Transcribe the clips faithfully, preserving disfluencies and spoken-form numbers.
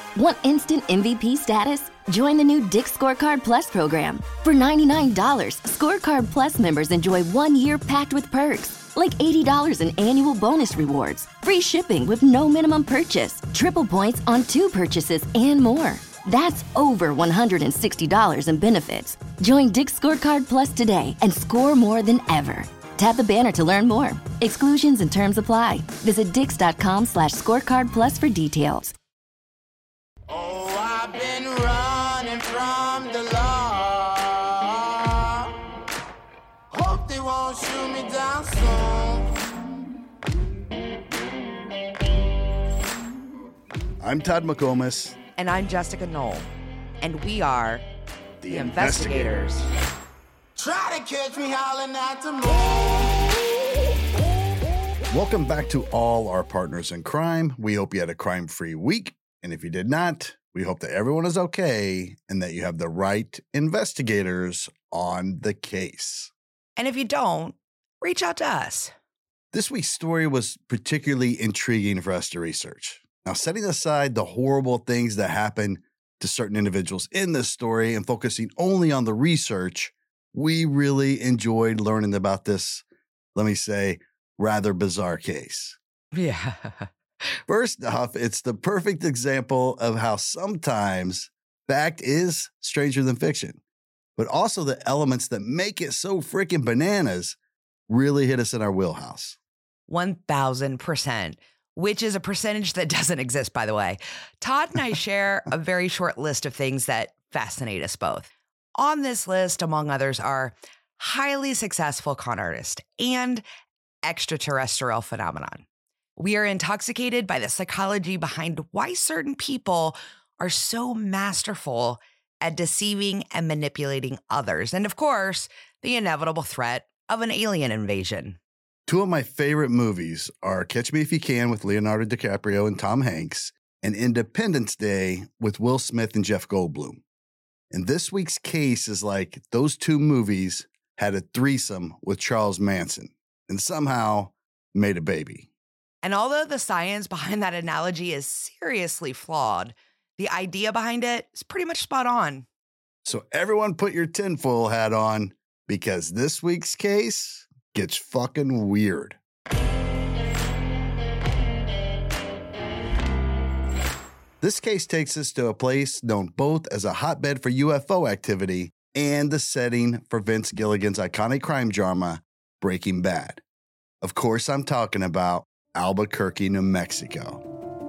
Want instant M V P status? Join the new Dick's Scorecard Plus program. For ninety-nine dollars, Scorecard Plus members enjoy one year packed with perks, like eighty dollars in annual bonus rewards, free shipping with no minimum purchase, triple points on two purchases, and more. That's over one hundred sixty dollars in benefits. Join Dick's Scorecard Plus today and score more than ever. Tap the banner to learn more. Exclusions and terms apply. Visit dix.com slash scorecard plus for details. Oh, I've been running from the law. Hope they won't shoot me down soon. I'm Todd McComas. And I'm Jessica Knoll. And we are The, the Investigators. Investigators. Try to catch me howling at the moon. Welcome back to all our partners in crime. We hope you had a crime-free week. And if you did not, we hope that everyone is okay and that you have the right investigators on the case. And if you don't, reach out to us. This week's story was particularly intriguing for us to research. Now, setting aside the horrible things that happen to certain individuals in this story and focusing only on the research, we really enjoyed learning about this, let me say, rather bizarre case. Yeah. First off, it's the perfect example of how sometimes fact is stranger than fiction, but also the elements that make it so freaking bananas really hit us in our wheelhouse. one thousand percent. Which is a percentage that doesn't exist, by the way. Todd and I share a very short list of things that fascinate us both. On this list, among others, are highly successful con artist and extraterrestrial phenomenon. We are intoxicated by the psychology behind why certain people are so masterful at deceiving and manipulating others. And of course, the inevitable threat of an alien invasion. Two of my favorite movies are Catch Me If You Can with Leonardo DiCaprio and Tom Hanks, and Independence Day with Will Smith and Jeff Goldblum. And this week's case is like those two movies had a threesome with Charles Manson and somehow made a baby. And although the science behind that analogy is seriously flawed, the idea behind it is pretty much spot on. So everyone put your tinfoil hat on because this week's case gets fucking weird. This case takes us to a place known both as a hotbed for U F O activity and the setting for Vince Gilligan's iconic crime drama, Breaking Bad. Of course, I'm talking about Albuquerque, New Mexico.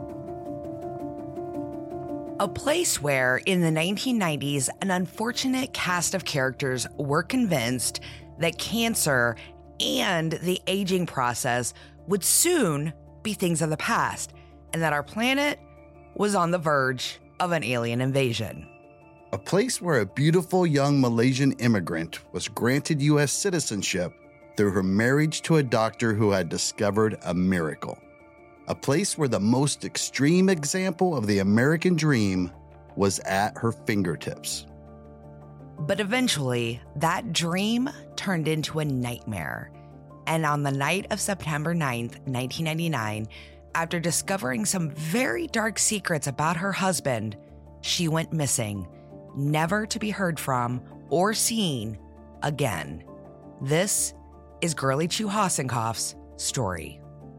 A place where, in the nineteen nineties, an unfortunate cast of characters were convinced that cancer and the aging process would soon be things of the past, and that our planet was on the verge of an alien invasion. A place where a beautiful young Malaysian immigrant was granted U S citizenship through her marriage to a doctor who had discovered a miracle. A place where the most extreme example of the American dream was at her fingertips. But eventually, that dream turned into a nightmare. And on the night of September ninth, nineteen ninety-nine, after discovering some very dark secrets about her husband, she went missing, never to be heard from or seen again. This is Girlie Chu Hasenkopf's story.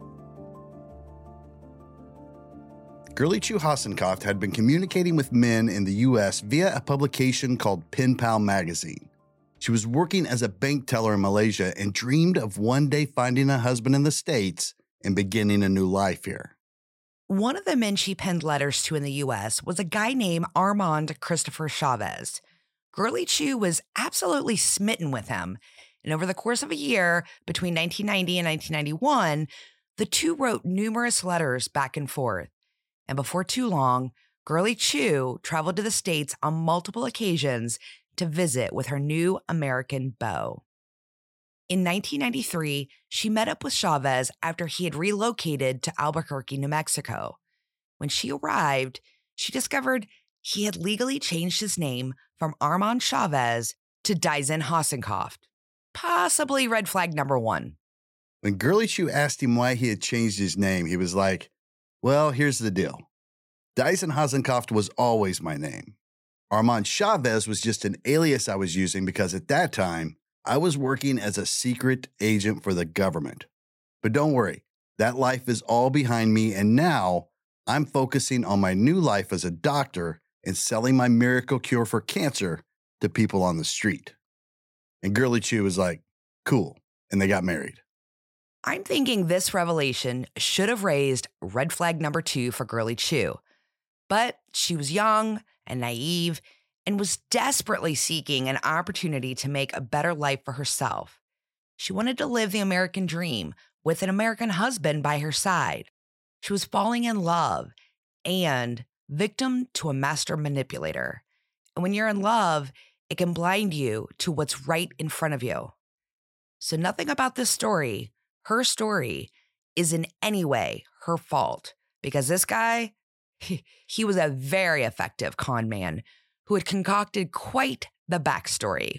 Girlie Chu Hasenkopf had been communicating with men in the U S via a publication called Pen Pal magazine. She was working as a bank teller in Malaysia and dreamed of one day finding a husband in the States and beginning a new life here. One of the men she penned letters to in the U S was a guy named Armand Christopher Chavez. Girlie Chu was absolutely smitten with him, and over the course of a year, between nineteen ninety and nineteen ninety-one, the two wrote numerous letters back and forth. And before too long, Girlie Chu traveled to the States on multiple occasions to visit with her new American beau. In nineteen ninety-three, she met up with Chavez after he had relocated to Albuquerque, New Mexico. When she arrived, she discovered he had legally changed his name from Armand Chavez to Daisen Hasenkopf. Possibly red flag number one. When Girlie Chu asked him why he had changed his name, he was like, well, here's the deal. Dyson Hasenkopf was always my name. Armand Chavez was just an alias I was using because at that time, I was working as a secret agent for the government. But don't worry, that life is all behind me, and now I'm focusing on my new life as a doctor and selling my miracle cure for cancer to people on the street. And Girly Chew was like, cool, and they got married. I'm thinking this revelation should have raised red flag number two for Girly Chew. But she was young and naive and was desperately seeking an opportunity to make a better life for herself. She wanted to live the American dream with an American husband by her side. She was falling in love and victim to a master manipulator. And when you're in love, it can blind you to what's right in front of you. So nothing about this story, her story, is in any way her fault, because this guy, he, he was a very effective con man who had concocted quite the backstory.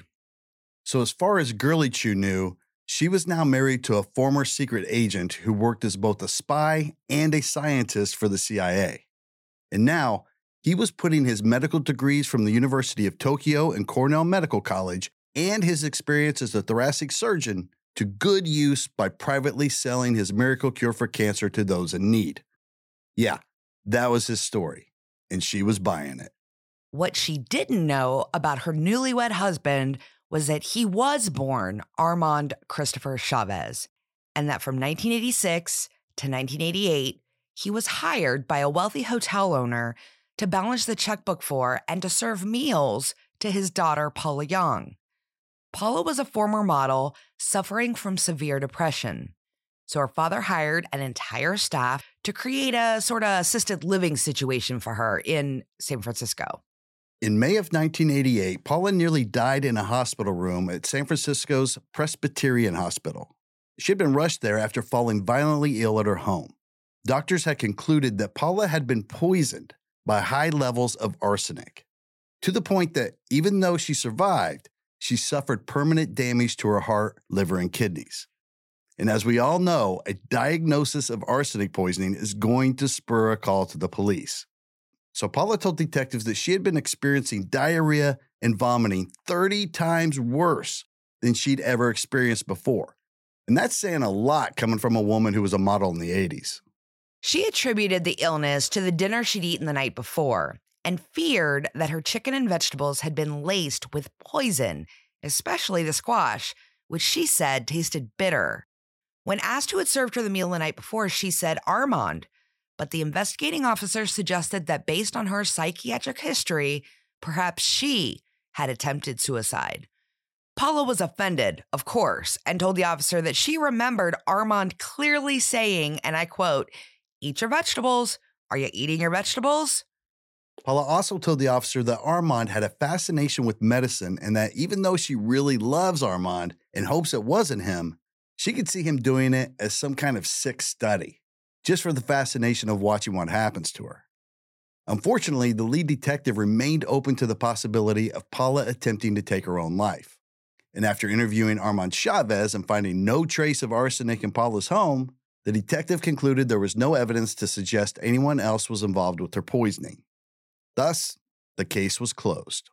So as far as Girly Chew knew, she was now married to a former secret agent who worked as both a spy and a scientist for the C I A. And now he was putting his medical degrees from the University of Tokyo and Cornell Medical College and his experience as a thoracic surgeon to good use by privately selling his miracle cure for cancer to those in need. Yeah, that was his story, and she was buying it. What she didn't know about her newlywed husband was that he was born Armand Christopher Chavez, and that from nineteen eighty-six to nineteen eighty-eight, he was hired by a wealthy hotel owner to balance the checkbook for and to serve meals to his daughter, Paula Young. Paula was a former model suffering from severe depression, so her father hired an entire staff to create a sort of assisted living situation for her in San Francisco. In May of nineteen eighty-eight, Paula nearly died in a hospital room at San Francisco's Presbyterian Hospital. She had been rushed there after falling violently ill at her home. Doctors had concluded that Paula had been poisoned by high levels of arsenic, to the point that even though she survived, she suffered permanent damage to her heart, liver, and kidneys. And as we all know, a diagnosis of arsenic poisoning is going to spur a call to the police. So Paula told detectives that she had been experiencing diarrhea and vomiting thirty times worse than she'd ever experienced before. And that's saying a lot coming from a woman who was a model in the eighties. She attributed the illness to the dinner she'd eaten the night before and feared that her chicken and vegetables had been laced with poison, especially the squash, which she said tasted bitter. When asked who had served her the meal the night before, she said Armand, but the investigating officer suggested that based on her psychiatric history, perhaps she had attempted suicide. Paula was offended, of course, and told the officer that she remembered Armand clearly saying, and I quote, "Eat your vegetables. Are you eating your vegetables?" Paula also told the officer that Armand had a fascination with medicine and that even though she really loves Armand and hopes it wasn't him, she could see him doing it as some kind of sick study, just for the fascination of watching what happens to her. Unfortunately, the lead detective remained open to the possibility of Paula attempting to take her own life. And after interviewing Armand Chavez and finding no trace of arsenic in Paula's home, the detective concluded there was no evidence to suggest anyone else was involved with her poisoning. Thus, the case was closed.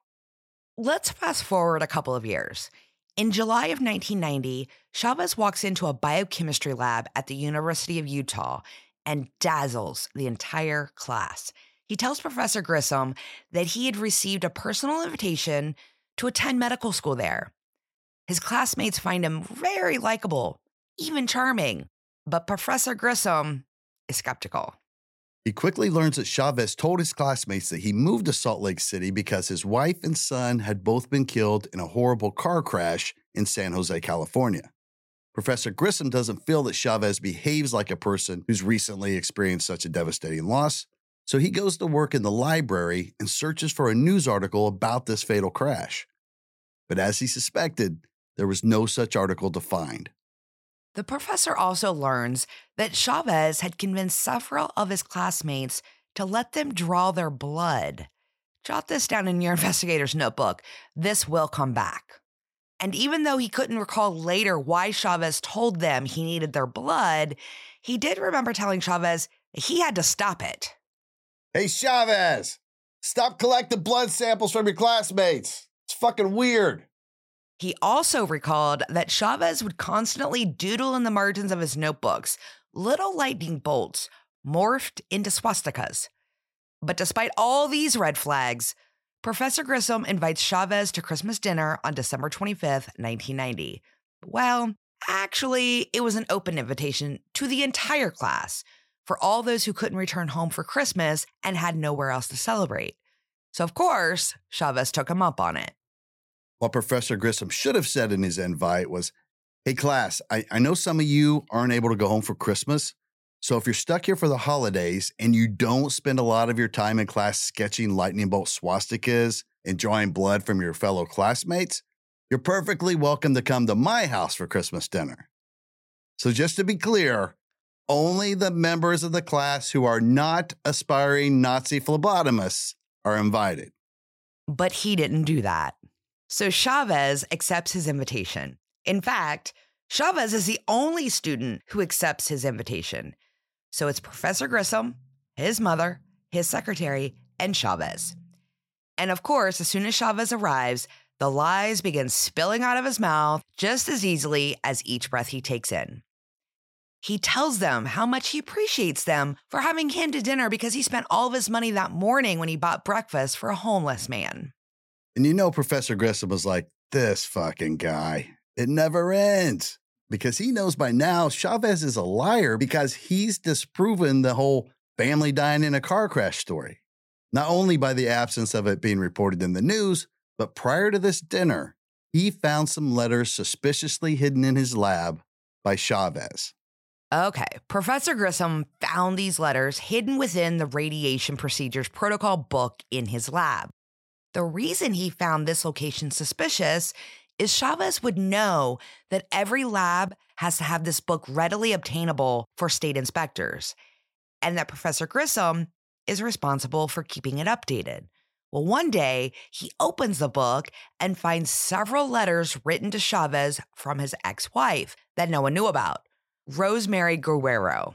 Let's fast forward a couple of years. In July of nineteen ninety, Chavez walks into a biochemistry lab at the University of Utah and dazzles the entire class. He tells Professor Grissom that he had received a personal invitation to attend medical school there. His classmates find him very likable, even charming, but Professor Grissom is skeptical. He quickly learns that Chavez told his classmates that he moved to Salt Lake City because his wife and son had both been killed in a horrible car crash in San Jose, California. Professor Grissom doesn't feel that Chavez behaves like a person who's recently experienced such a devastating loss, so he goes to work in the library and searches for a news article about this fatal crash. But as he suspected, there was no such article to find. The professor also learns that Chavez had convinced several of his classmates to let them draw their blood. Jot this down in your investigator's notebook. This will come back. And even though he couldn't recall later why Chavez told them he needed their blood, he did remember telling Chavez he had to stop it. Hey, Chavez, stop collecting blood samples from your classmates. It's fucking weird. He also recalled that Chavez would constantly doodle in the margins of his notebooks little lightning bolts morphed into swastikas. But despite all these red flags, Professor Grissom invites Chavez to Christmas dinner on December twenty-fifth, nineteen ninety. Well, actually, it was an open invitation to the entire class for all those who couldn't return home for Christmas and had nowhere else to celebrate. So, of course, Chavez took him up on it. What Professor Grissom should have said in his invite was, hey, class, I, I know some of you aren't able to go home for Christmas. So if you're stuck here for the holidays and you don't spend a lot of your time in class sketching lightning bolt swastikas and drawing blood from your fellow classmates, you're perfectly welcome to come to my house for Christmas dinner. So just to be clear, only the members of the class who are not aspiring Nazi phlebotomists are invited. But he didn't do that. So Chavez accepts his invitation. In fact, Chavez is the only student who accepts his invitation. So it's Professor Grissom, his mother, his secretary, and Chavez. And of course, as soon as Chavez arrives, the lies begin spilling out of his mouth just as easily as each breath he takes in. He tells them how much he appreciates them for having him to dinner because he spent all of his money that morning when he bought breakfast for a homeless man. And you know, Professor Grissom was like, this fucking guy, it never ends. Because he knows by now Chavez is a liar because he's disproven the whole family dying in a car crash story. Not only by the absence of it being reported in the news, but prior to this dinner, he found some letters suspiciously hidden in his lab by Chavez. Okay, Professor Grissom found these letters hidden within the radiation procedures protocol book in his lab. The reason he found this location suspicious is Chavez would know that every lab has to have this book readily obtainable for state inspectors, and that Professor Grissom is responsible for keeping it updated. Well, one day, he opens the book and finds several letters written to Chavez from his ex-wife that no one knew about, Rosemary Guerrero.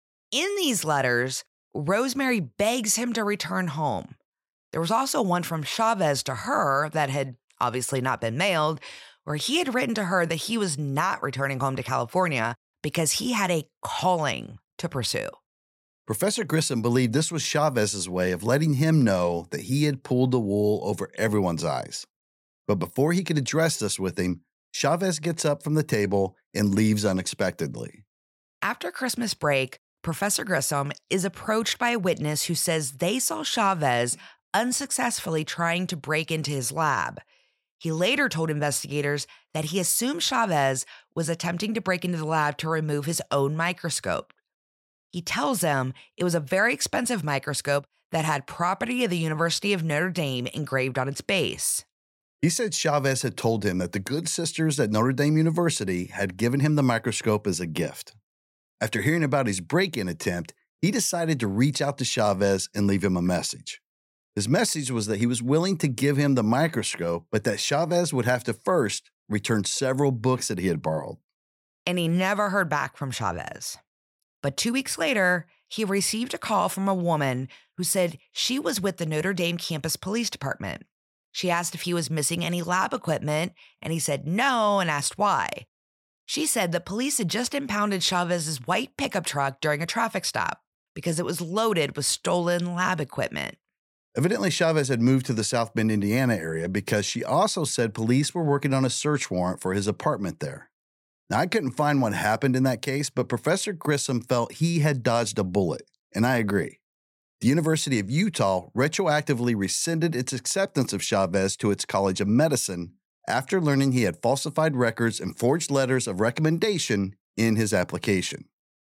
In these letters, Rosemary begs him to return home. There was also one from Chavez to her that had obviously not been mailed, where he had written to her that he was not returning home to California because he had a calling to pursue. Professor Grissom believed this was Chavez's way of letting him know that he had pulled the wool over everyone's eyes. But before he could address this with him, Chavez gets up from the table and leaves unexpectedly. After Christmas break, Professor Grissom is approached by a witness who says they saw Chavez unsuccessfully trying to break into his lab. He later told investigators that he assumed Chavez was attempting to break into the lab to remove his own microscope. He tells them it was a very expensive microscope that had property of the University of Notre Dame engraved on its base. He said Chavez had told him that the good sisters at Notre Dame University had given him the microscope as a gift. After hearing about his break-in attempt, he decided to reach out to Chavez and leave him a message. His message was that he was willing to give him the microscope, but that Chavez would have to first return several books that he had borrowed. And he never heard back from Chavez. But two weeks later, he received a call from a woman who said she was with the Notre Dame campus police department. She asked if he was missing any lab equipment, and he said no and asked why. She said that police had just impounded Chavez's white pickup truck during a traffic stop because it was loaded with stolen lab equipment. Evidently, Chavez had moved to the South Bend, Indiana area because she also said police were working on a search warrant for his apartment there. Now, I couldn't find what happened in that case, but Professor Grissom felt he had dodged a bullet, and I agree. The University of Utah retroactively rescinded its acceptance of Chavez to its College of Medicine after learning he had falsified records and forged letters of recommendation in his application.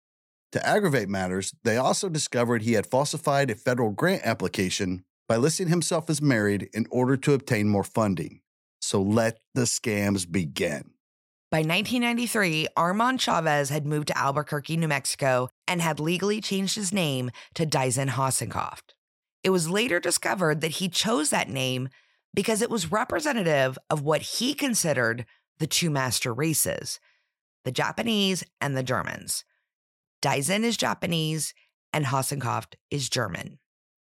To aggravate matters, they also discovered he had falsified a federal grant application by listing himself as married in order to obtain more funding. So let the scams begin. By nineteen ninety-three, Armand Chavez had moved to Albuquerque, New Mexico, and had legally changed his name to Dyson Hassenkoft. It was later discovered that he chose that name because it was representative of what he considered the two master races, the Japanese and the Germans. Dyson is Japanese and Hassenkoft is German.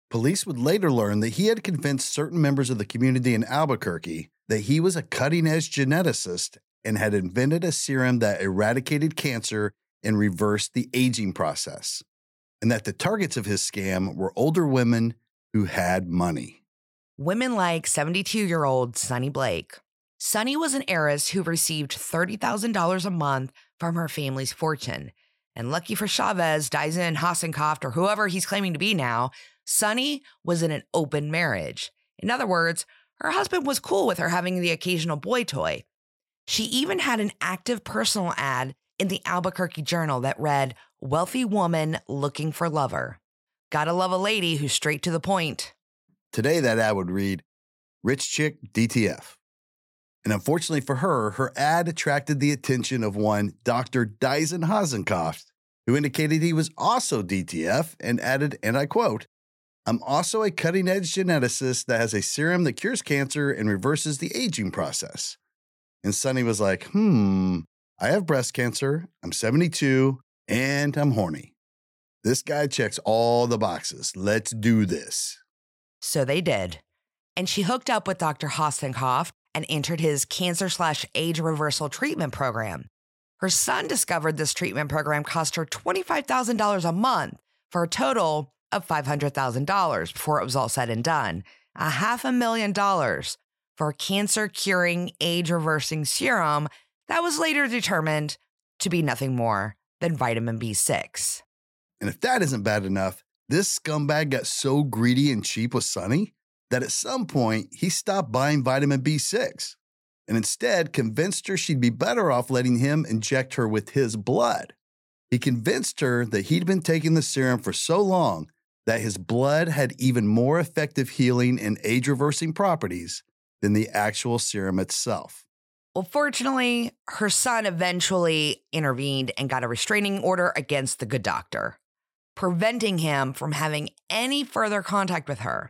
Police would later learn that he had convinced certain members of the community in Albuquerque that he was a cutting-edge geneticist and had invented a serum that eradicated cancer and reversed the aging process, and that the targets of his scam were older women who had money. Women like seventy-two-year-old Sunny Blake. Sunny was an heiress who received thirty thousand dollars a month from her family's fortune. And lucky for Chavez, Dyson, Hassenkoft, or whoever he's claiming to be now, Sunny was in an open marriage. In other words, her husband was cool with her having the occasional boy toy. She even had an active personal ad in the Albuquerque Journal that read, "Wealthy woman looking for lover." Gotta love a lady who's straight to the point. Today, that ad would read, "Rich chick, D T F." And unfortunately for her, her ad attracted the attention of one Doctor Dyson Hassenkoft, who indicated he was also D T F and added, and I quote, "I'm also a cutting-edge geneticist that has a serum that cures cancer and reverses the aging process." And Sunny was like, hmm, I have breast cancer, I'm seventy-two, and I'm horny. This guy checks all the boxes. Let's do this. So they did. And she hooked up with Doctor Hassenkoft and entered his cancer slash age reversal treatment program. Her son discovered this treatment program cost her twenty-five thousand dollars a month for a total of five hundred thousand dollars before it was all said and done. A half a million dollars for a cancer-curing, age-reversing serum that was later determined to be nothing more than vitamin B six. And if that isn't bad enough, this scumbag got so greedy and cheap with Sunny that at some point he stopped buying vitamin B six and instead convinced her she'd be better off letting him inject her with his blood. He convinced her that he'd been taking the serum for so long that his blood had even more effective healing and age-reversing properties than the actual serum itself. Well, fortunately, her son eventually intervened and got a restraining order against the good doctor, preventing him from having any further contact with her.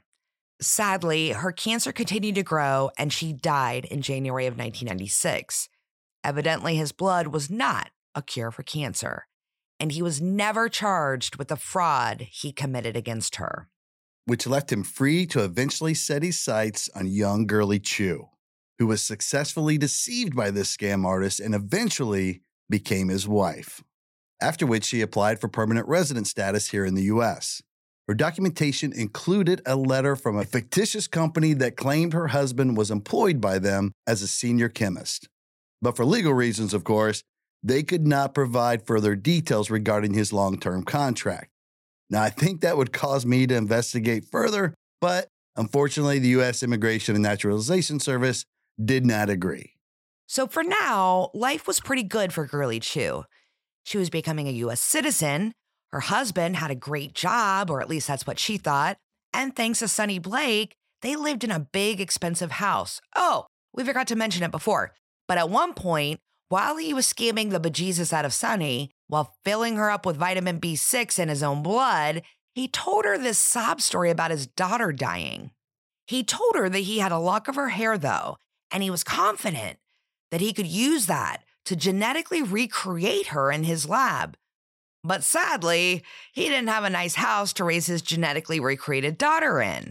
Sadly, her cancer continued to grow and she died in January of nineteen ninety-six. Evidently, his blood was not a cure for cancer, and he was never charged with the fraud he committed against her. Which left him free to eventually set his sights on young Girly Chew, who was successfully deceived by this scam artist and eventually became his wife. After which she applied for permanent resident status here in the U S. Her documentation included a letter from a fictitious company that claimed her husband was employed by them as a senior chemist. But for legal reasons, of course, they could not provide further details regarding his long-term contract. Now, I think that would cause me to investigate further, but unfortunately, the U S Immigration and Naturalization Service did not agree. So for now, life was pretty good for Girly Chew. She was becoming a U S citizen. Her husband had a great job, or at least that's what she thought. And thanks to Sunny Blake, they lived in a big, expensive house. Oh, we forgot to mention it before. But at one point, while he was scamming the bejesus out of Sunny, while filling her up with vitamin B six in his own blood, he told her this sob story about his daughter dying. He told her that he had a lock of her hair, though, and he was confident that he could use that to genetically recreate her in his lab. But sadly, he didn't have a nice house to raise his genetically recreated daughter in.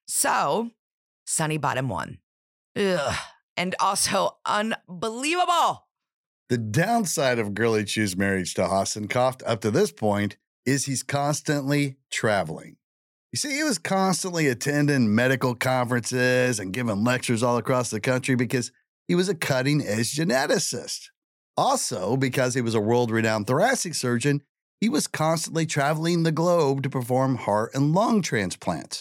So, Sunny bought him one. Ugh. And also unbelievable. The downside of Girly Chew's marriage to Hassenkoft up to this point is he's constantly traveling. You see, he was constantly attending medical conferences and giving lectures all across the country because he was a cutting-edge geneticist. Also, because he was a world-renowned thoracic surgeon, he was constantly traveling the globe to perform heart and lung transplants.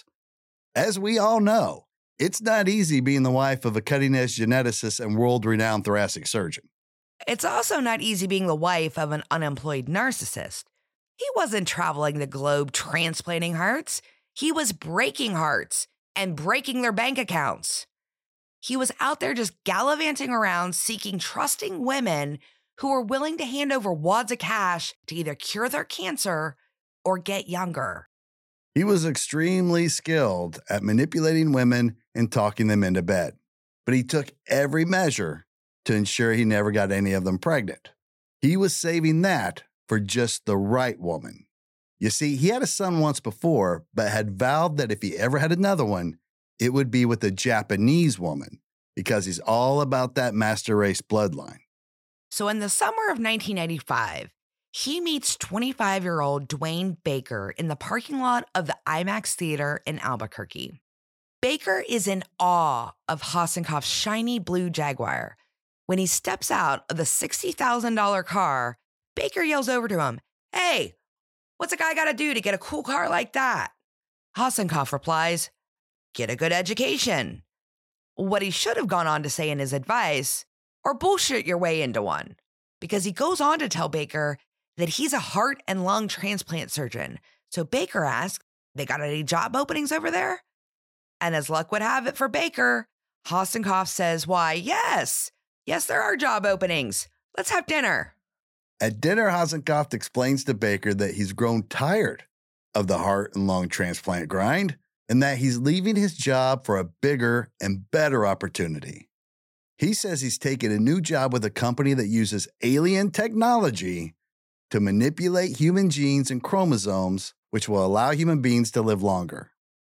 As we all know, it's not easy being the wife of a cutting-edge geneticist and world-renowned thoracic surgeon. It's also not easy being the wife of an unemployed narcissist. He wasn't traveling the globe transplanting hearts. He was breaking hearts and breaking their bank accounts. He was out there just gallivanting around seeking trusting women who were willing to hand over wads of cash to either cure their cancer or get younger. He was extremely skilled at manipulating women and talking them into bed, but he took every measure to ensure he never got any of them pregnant. He was saving that for just the right woman. You see, he had a son once before, but had vowed that if he ever had another one, it would be with a Japanese woman, because he's all about that master race bloodline. So in the summer of nineteen ninety-five, he meets twenty-five-year-old Dwayne Baker in the parking lot of the IMAX Theater in Albuquerque. Baker is in awe of Hassenkoff's shiny blue Jaguar. When he steps out of the sixty thousand dollars car, Baker yells over to him, "Hey, what's a guy got to do to get a cool car like that?" Hassenkoff replies, "Get a good education." What he should have gone on to say in his advice, or bullshit your way into one, because he goes on to tell Baker that he's a heart and lung transplant surgeon. So Baker asks, "They got any job openings over there?" And as luck would have it for Baker, Hassenkoff says, "Why, yes, yes, there are job openings. Let's have dinner." At dinner, Hassenkoff explains to Baker that he's grown tired of the heart and lung transplant grind, and that he's leaving his job for a bigger and better opportunity. He says he's taken a new job with a company that uses alien technology to manipulate human genes and chromosomes, which will allow human beings to live longer.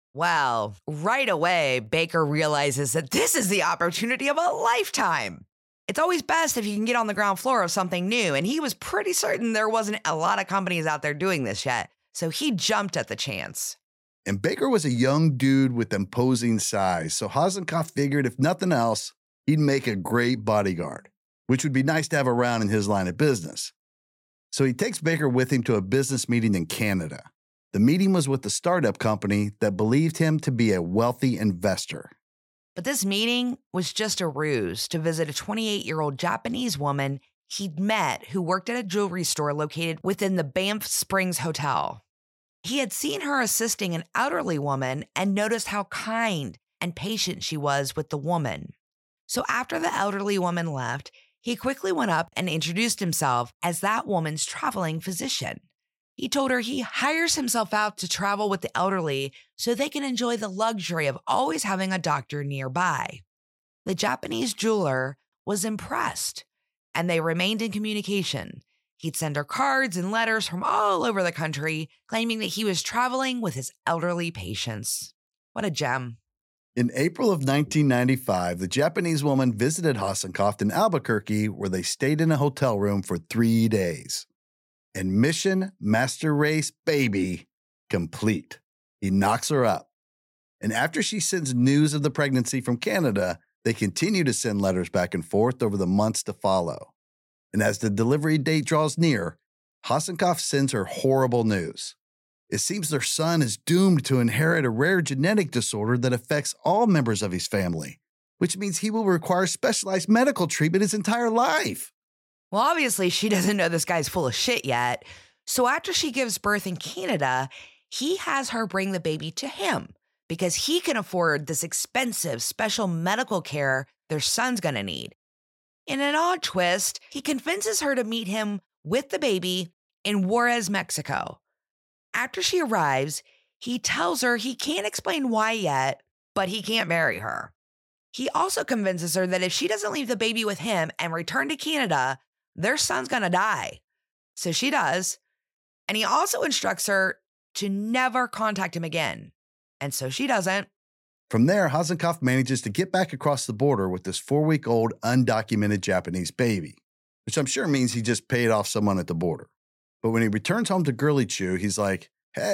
Well, right away, Baker realizes that this is the opportunity of a lifetime. It's always best if you can get on the ground floor of something new, and he was pretty certain there wasn't a lot of companies out there doing this yet, so he jumped at the chance. And Baker was a young dude with imposing size, so Hassenkoff figured if nothing else, he'd make a great bodyguard, which would be nice to have around in his line of business. So he takes Baker with him to a business meeting in Canada. The meeting was with the startup company that believed him to be a wealthy investor. But this meeting was just a ruse to visit a twenty-eight-year-old Japanese woman he'd met who worked at a jewelry store located within the Banff Springs Hotel. He had seen her assisting an elderly woman and noticed how kind and patient she was with the woman. So after the elderly woman left, he quickly went up and introduced himself as that woman's traveling physician. He told her he hires himself out to travel with the elderly so they can enjoy the luxury of always having a doctor nearby. The Japanese jeweler was impressed, and they remained in communication. He'd send her cards and letters from all over the country, claiming that he was traveling with his elderly patients. What a gem. In April of nineteen ninety-five, the Japanese woman visited Hassenkoff in Albuquerque, where they stayed in a hotel room for three days. And mission master race baby complete. He knocks her up. And after she sends news of the pregnancy from Canada, they continue to send letters back and forth over the months to follow. And as the delivery date draws near, Hassenkoff sends her horrible news. It seems their son is doomed to inherit a rare genetic disorder that affects all members of his family, which means he will require specialized medical treatment his entire life. Well, obviously, she doesn't know this guy's full of shit yet. So after she gives birth in Canada, he has her bring the baby to him because he can afford this expensive special medical care their son's going to need. In an odd twist, he convinces her to meet him with the baby in Juarez, Mexico. After she arrives, he tells her he can't explain why yet, but he can't marry her. He also convinces her that if she doesn't leave the baby with him and return to Canada, their son's gonna die. So she does. And he also instructs her to never contact him again. And so she doesn't. From there, Hassenkoff manages to get back across the border with this four-week-old undocumented Japanese baby, which I'm sure means he just paid off someone at the border. But when he returns home to Girly Chew, he's like,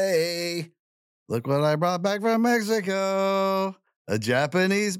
"Hey, look what I brought back from Mexico, a Japanese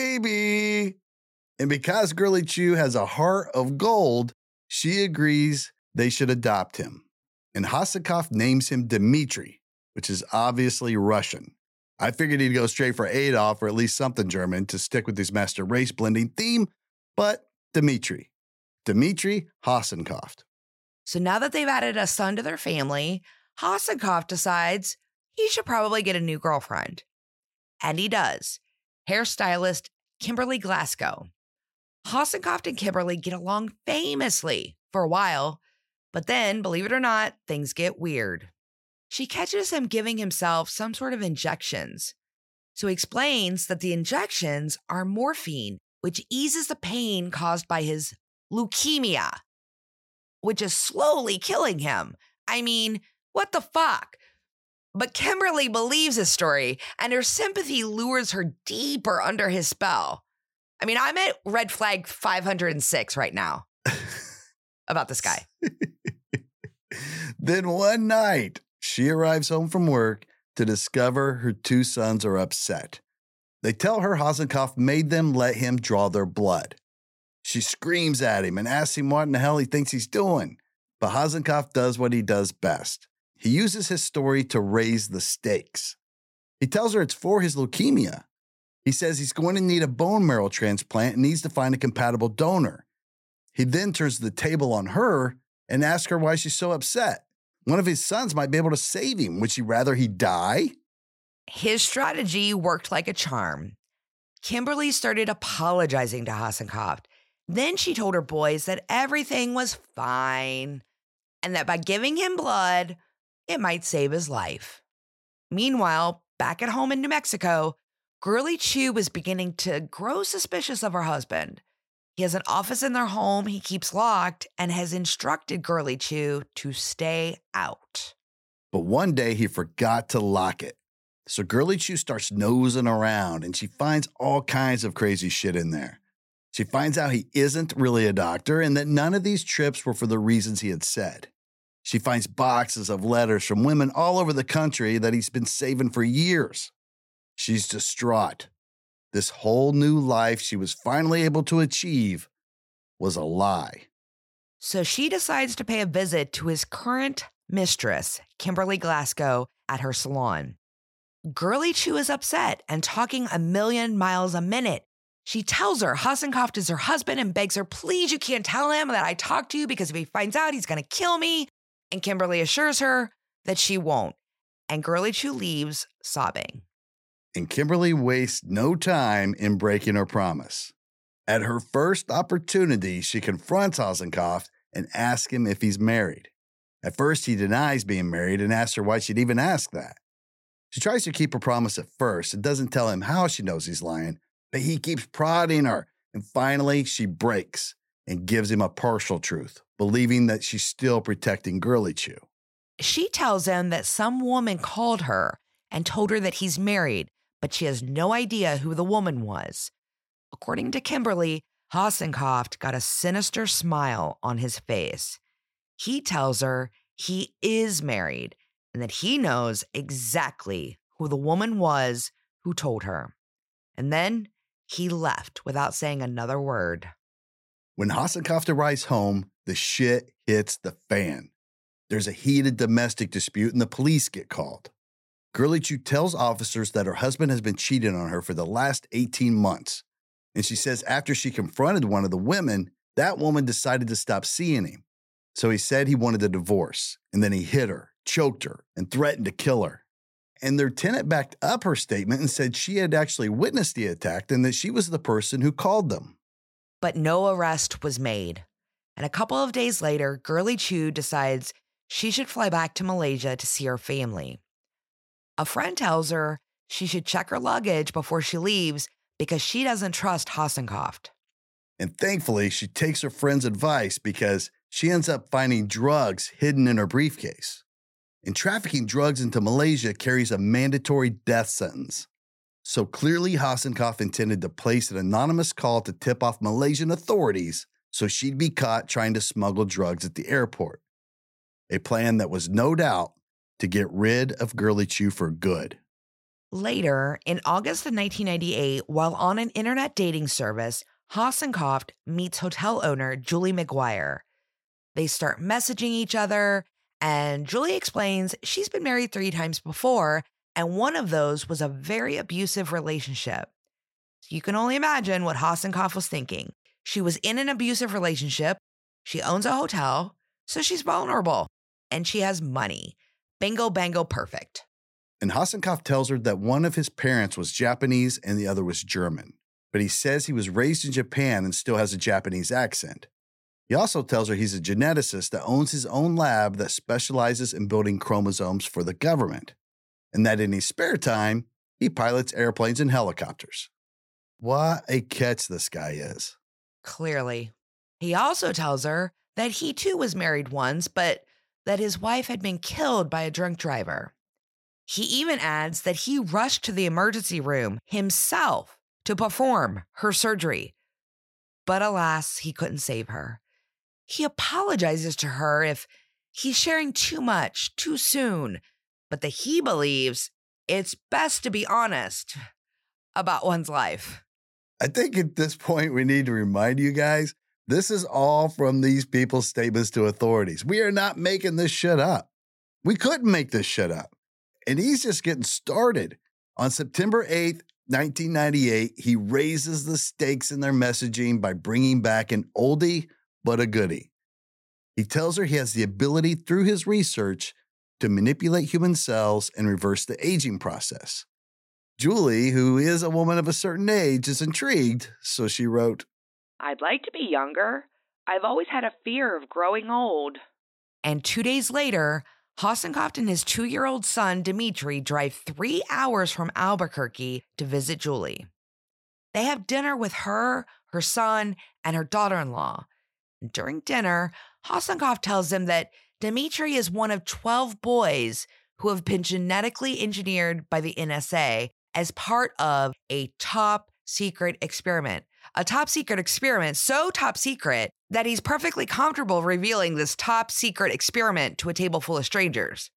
baby." And because Girly Chew has a heart of gold, she agrees they should adopt him. And Hassenkoff names him Dmitri, which is obviously Russian. I figured he'd go straight for Adolf or at least something German to stick with his master race blending theme, but Dmitri. Dmitri Hassenkoff. So now that they've added a son to their family, Hassenkoff decides he should probably get a new girlfriend. And he does. Hairstylist Kimberly Glasgow. Hassenkoff and Kimberly get along famously for a while, but then, believe it or not, things get weird. She catches him giving himself some sort of injections. So he explains that the injections are morphine, which eases the pain caused by his leukemia, which is slowly killing him. I mean, What the fuck? But Kimberly believes his story, and her sympathy lures her deeper under his spell. I mean, I'm at red flag five hundred six right now about this guy. Then one night, she arrives home from work to discover her two sons are upset. They tell her Hasenkopf made them let him draw their blood. She screams at him and asks him what in the hell he thinks he's doing. But Hasenkopf does what he does best. He uses his story to raise the stakes. He tells her it's for his leukemia. He says he's going to need a bone marrow transplant and needs to find a compatible donor. He then turns the table on her and asks her why she's so upset. One of his sons might be able to save him. Would she rather he die? His strategy worked like a charm. Kimberly started apologizing to Hasenkopf. Then she told her boys that everything was fine and that by giving him blood, it might save his life. Meanwhile, back at home in New Mexico, Girly Chew was beginning to grow suspicious of her husband. He has an office in their home he keeps locked and has instructed Girly Chew to stay out. But one day he forgot to lock it. So Girly Chew starts nosing around and she finds all kinds of crazy shit in there. She finds out he isn't really a doctor and that none of these trips were for the reasons he had said. She finds boxes of letters from women all over the country that he's been saving for years. She's distraught. This whole new life she was finally able to achieve was a lie. So she decides to pay a visit to his current mistress, Kimberly Glasgow, at her salon. Girly Chew is upset and talking a million miles a minute. She tells her Hasenkopf is her husband and begs her, please, you can't tell him that I talked to you because if he finds out, he's going to kill me. And Kimberly assures her that she won't. And Girly Chew leaves sobbing. And Kimberly wastes no time in breaking her promise. At her first opportunity, she confronts Hasenkopf and asks him if he's married. At first, he denies being married and asks her why she'd even ask that. She tries to keep her promise at first and doesn't tell him how she knows he's lying, but he keeps prodding her, and finally she breaks and gives him a partial truth, believing that she's still protecting Girly Chew. She tells him that some woman called her and told her that he's married, but she has no idea who the woman was. According to Kimberly, Hasenkopf got a sinister smile on his face. He tells her he is married and that he knows exactly who the woman was who told her. And then he left without saying another word. When Hasenkopf arrives home, the shit hits the fan. There's a heated domestic dispute and the police get called. Girly Chew tells officers that her husband has been cheating on her for the last eighteen months. And she says after she confronted one of the women, that woman decided to stop seeing him. So he said he wanted a divorce, and then he hit her, choked her, and threatened to kill her. And their tenant backed up her statement and said she had actually witnessed the attack and that she was the person who called them. But no arrest was made. And a couple of days later, Girly Chew decides she should fly back to Malaysia to see her family. A friend tells her she should check her luggage before she leaves because she doesn't trust Hasenkopf. And thankfully, she takes her friend's advice because she ends up finding drugs hidden in her briefcase. And trafficking drugs into Malaysia carries a mandatory death sentence. So clearly, Hasenkopf intended to place an anonymous call to tip off Malaysian authorities so she'd be caught trying to smuggle drugs at the airport. A plan that was no doubt to get rid of Girly Chew for good. Later, in August of nineteen ninety-eight, while on an internet dating service, Hasenkopf meets hotel owner Julie McGuire. They start messaging each other, and Julie explains she's been married three times before, and one of those was a very abusive relationship. So you can only imagine what Hasenkopf was thinking. She was in an abusive relationship, she owns a hotel, so she's vulnerable, and she has money. Bingo, bango, perfect. And Hasenkopf tells her that one of his parents was Japanese and the other was German. But he says he was raised in Japan and still has a Japanese accent. He also tells her he's a geneticist that owns his own lab that specializes in building chromosomes for the government, and that in his spare time, he pilots airplanes and helicopters. What a catch this guy is. Clearly. He also tells her that he too was married once, but that his wife had been killed by a drunk driver. He even adds that he rushed to the emergency room himself to perform her surgery. But alas, he couldn't save her. He apologizes to her if he's sharing too much too soon, but that he believes it's best to be honest about one's life. I think at this point we need to remind you guys, this is all from these people's statements to authorities. We are not making this shit up. We couldn't make this shit up. And he's just getting started. On September eighth, nineteen ninety-eight, he raises the stakes in their messaging by bringing back an oldie but a goodie. He tells her he has the ability through his research to manipulate human cells and reverse the aging process. Julie, who is a woman of a certain age, is intrigued, so she wrote, I'd like to be younger. I've always had a fear of growing old. And two days later, Hasenkopf and his two-year-old son, Dmitri, drive three hours from Albuquerque to visit Julie. They have dinner with her, her son, and her daughter-in-law. During dinner, Hasenkopf tells them that Dmitri is one of twelve boys who have been genetically engineered by the N S A as part of a top-secret experiment. A top-secret experiment so top secret that he's perfectly comfortable revealing this top-secret experiment to a table full of strangers.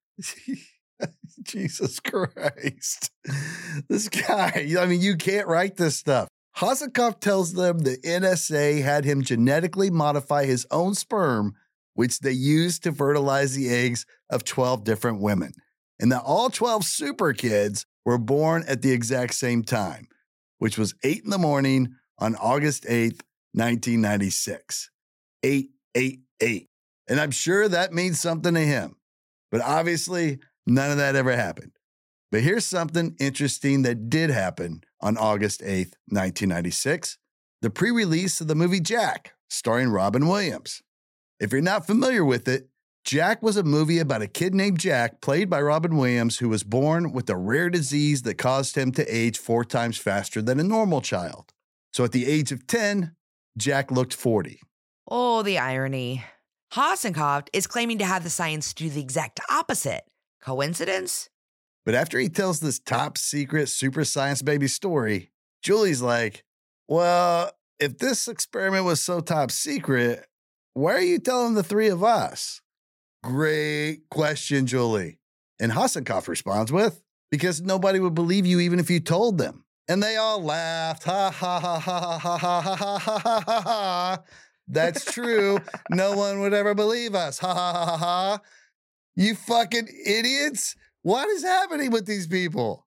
Jesus Christ. This guy, I mean, you can't write this stuff. Hasenkopf tells them the N S A had him genetically modify his own sperm, which they used to fertilize the eggs of twelve different women, and that all twelve super kids were born at the exact same time, which was eight in the morning on August eighth, nineteen ninety-six. eight eight eight. And I'm sure that means something to him, but obviously none of that ever happened. But here's something interesting that did happen on August eighth, nineteen ninety-six, the pre-release of the movie Jack, starring Robin Williams. If you're not familiar with it, Jack was a movie about a kid named Jack, played by Robin Williams, who was born with a rare disease that caused him to age four times faster than a normal child. So at the age of ten, Jack looked forty. Oh, the irony. Hasenkopf is claiming to have the science do the exact opposite. Coincidence? But after he tells this top secret super science baby story, Julie's like, well, if this experiment was so top secret, why are you telling the three of us? Great question, Julie. And Hasenkopf responds with, because nobody would believe you even if you told them. And they all laughed. Ha, ha, ha, ha, ha, ha, ha, ha, ha, ha, ha, ha. That's true. No one would ever believe us. Ha, ha, ha, ha, ha. You fucking idiots. What is happening with these people?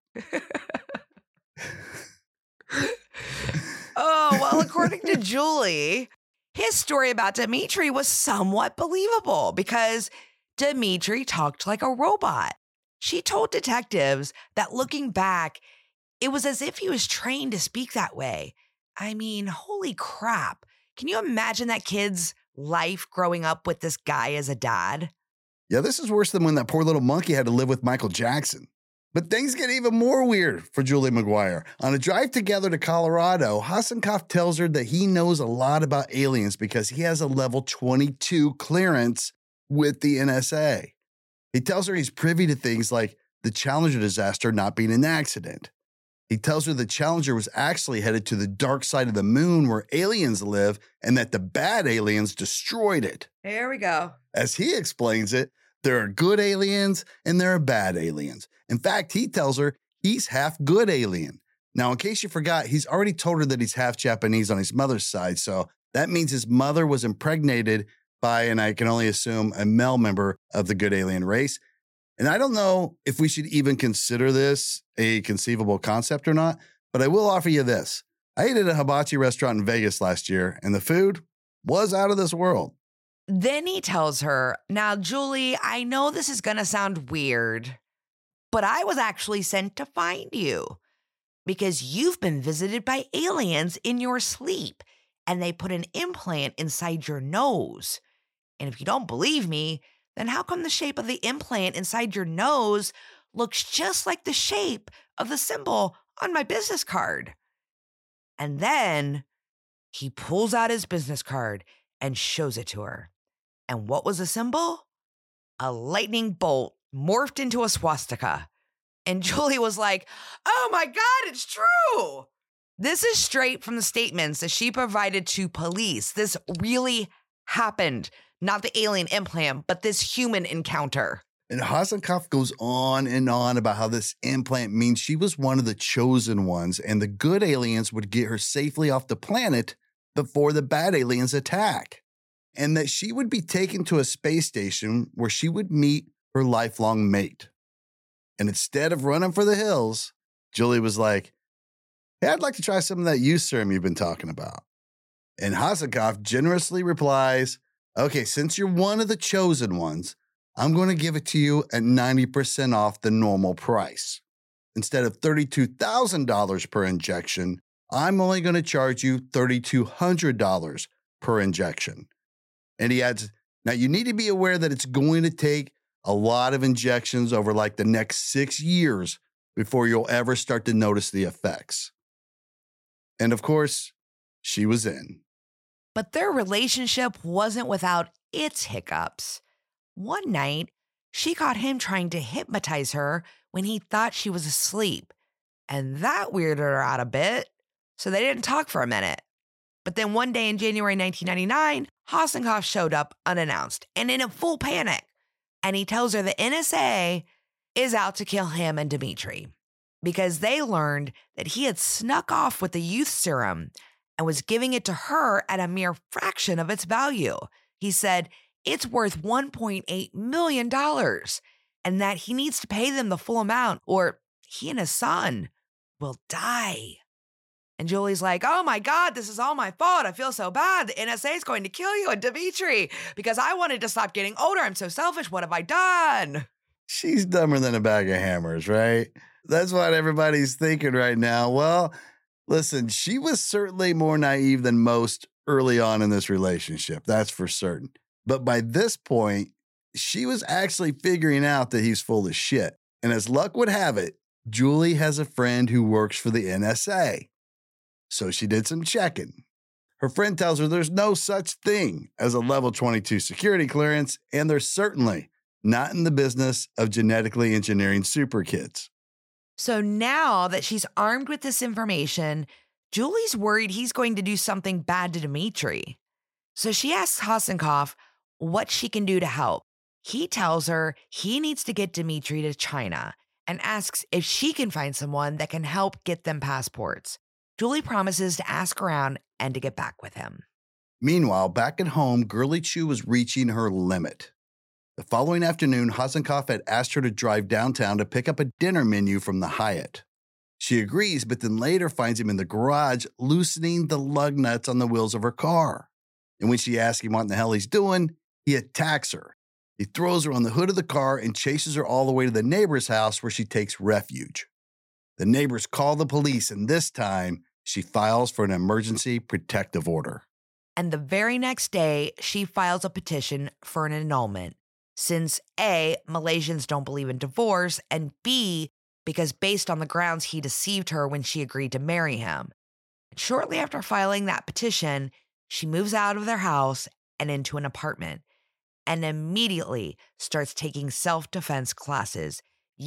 Oh, well, according to Julie, his story about Dmitri was somewhat believable because Dmitri talked like a robot. She told detectives that looking back, it was as if he was trained to speak that way. I mean, holy crap. Can you imagine that kid's life growing up with this guy as a dad? Yeah, this is worse than when that poor little monkey had to live with Michael Jackson. But things get even more weird for Julie McGuire. On a drive together to Colorado, Hasenkopf tells her that he knows a lot about aliens because he has a level twenty-two clearance with the N S A. He tells her he's privy to things like the Challenger disaster not being an accident. He tells her the Challenger was actually headed to the dark side of the moon where aliens live and that the bad aliens destroyed it. Here we go. As he explains it, there are good aliens and there are bad aliens. In fact, he tells her he's half good alien. Now, in case you forgot, he's already told her that he's half Japanese on his mother's side. So that means his mother was impregnated by, and I can only assume, a male member of the good alien race. And I don't know if we should even consider this a conceivable concept or not, but I will offer you this. I ate at a hibachi restaurant in Vegas last year, and the food was out of this world. Then he tells her, now, Julie, I know this is going to sound weird, but I was actually sent to find you because you've been visited by aliens in your sleep, and they put an implant inside your nose. And if you don't believe me, then how come the shape of the implant inside your nose looks just like the shape of the symbol on my business card? And then he pulls out his business card and shows it to her. And what was the symbol? a lightning bolt morphed into a swastika. And Julie was like, oh my God, it's true. This is straight from the statements that she provided to police. This really happened. Not the alien implant, but this human encounter. And Hasenkopf goes on and on about how this implant means she was one of the chosen ones and the good aliens would get her safely off the planet before the bad aliens attack. And that she would be taken to a space station where she would meet her lifelong mate. And instead of running for the hills, Julie was like, hey, I'd like to try some of that youth serum you've been talking about. And Hasenkopf generously replies, okay, since you're one of the chosen ones, I'm going to give it to you at ninety percent off the normal price. Instead of thirty-two thousand dollars per injection, I'm only going to charge you three thousand two hundred dollars per injection. And he adds, now you need to be aware that it's going to take a lot of injections over like the next six years before you'll ever start to notice the effects. And of course, she was in. But their relationship wasn't without its hiccups. One night, she caught him trying to hypnotize her when he thought she was asleep. And that weirded her out a bit, so they didn't talk for a minute. But then one day in January nineteen ninety-nine, Hasenkopf showed up unannounced and in a full panic. And he tells her the N S A is out to kill him and Dimitri because they learned that he had snuck off with the youth serum and was giving it to her at a mere fraction of its value. He said it's worth one point eight million dollars and that he needs to pay them the full amount or he and his son will die. And Julie's like, oh my God, this is all my fault. I feel so bad. The N S A is going to kill you and Dimitri because I wanted to stop getting older. I'm so selfish. What have I done? She's dumber than a bag of hammers, right? That's what everybody's thinking right now. Well, listen, she was certainly more naive than most early on in this relationship. That's for certain. But by this point, she was actually figuring out that he's full of shit. And as luck would have it, Julie has a friend who works for the N S A. So she did some checking. Her friend tells her there's no such thing as a level twenty-two security clearance, and they're certainly not in the business of genetically engineering super kids. So now that she's armed with this information, Julie's worried he's going to do something bad to Dimitri. So she asks Hasenkopf what she can do to help. He tells her he needs to get Dimitri to China and asks if she can find someone that can help get them passports. Julie promises to ask around and to get back with him. Meanwhile, back at home, Girly Chew was reaching her limit. The following afternoon, Hasenkopf had asked her to drive downtown to pick up a dinner menu from the Hyatt. She agrees, but then later finds him in the garage loosening the lug nuts on the wheels of her car. And when she asks him what in the hell he's doing, he attacks her. He throws her on the hood of the car and chases her all the way to the neighbor's house where she takes refuge. The neighbors call the police, and this time, she files for an emergency protective order. And the very next day, she files a petition for an annulment, since A, Malaysians don't believe in divorce, and B, because based on the grounds he deceived her when she agreed to marry him. Shortly after filing that petition, she moves out of their house and into an apartment, and immediately starts taking self-defense classes.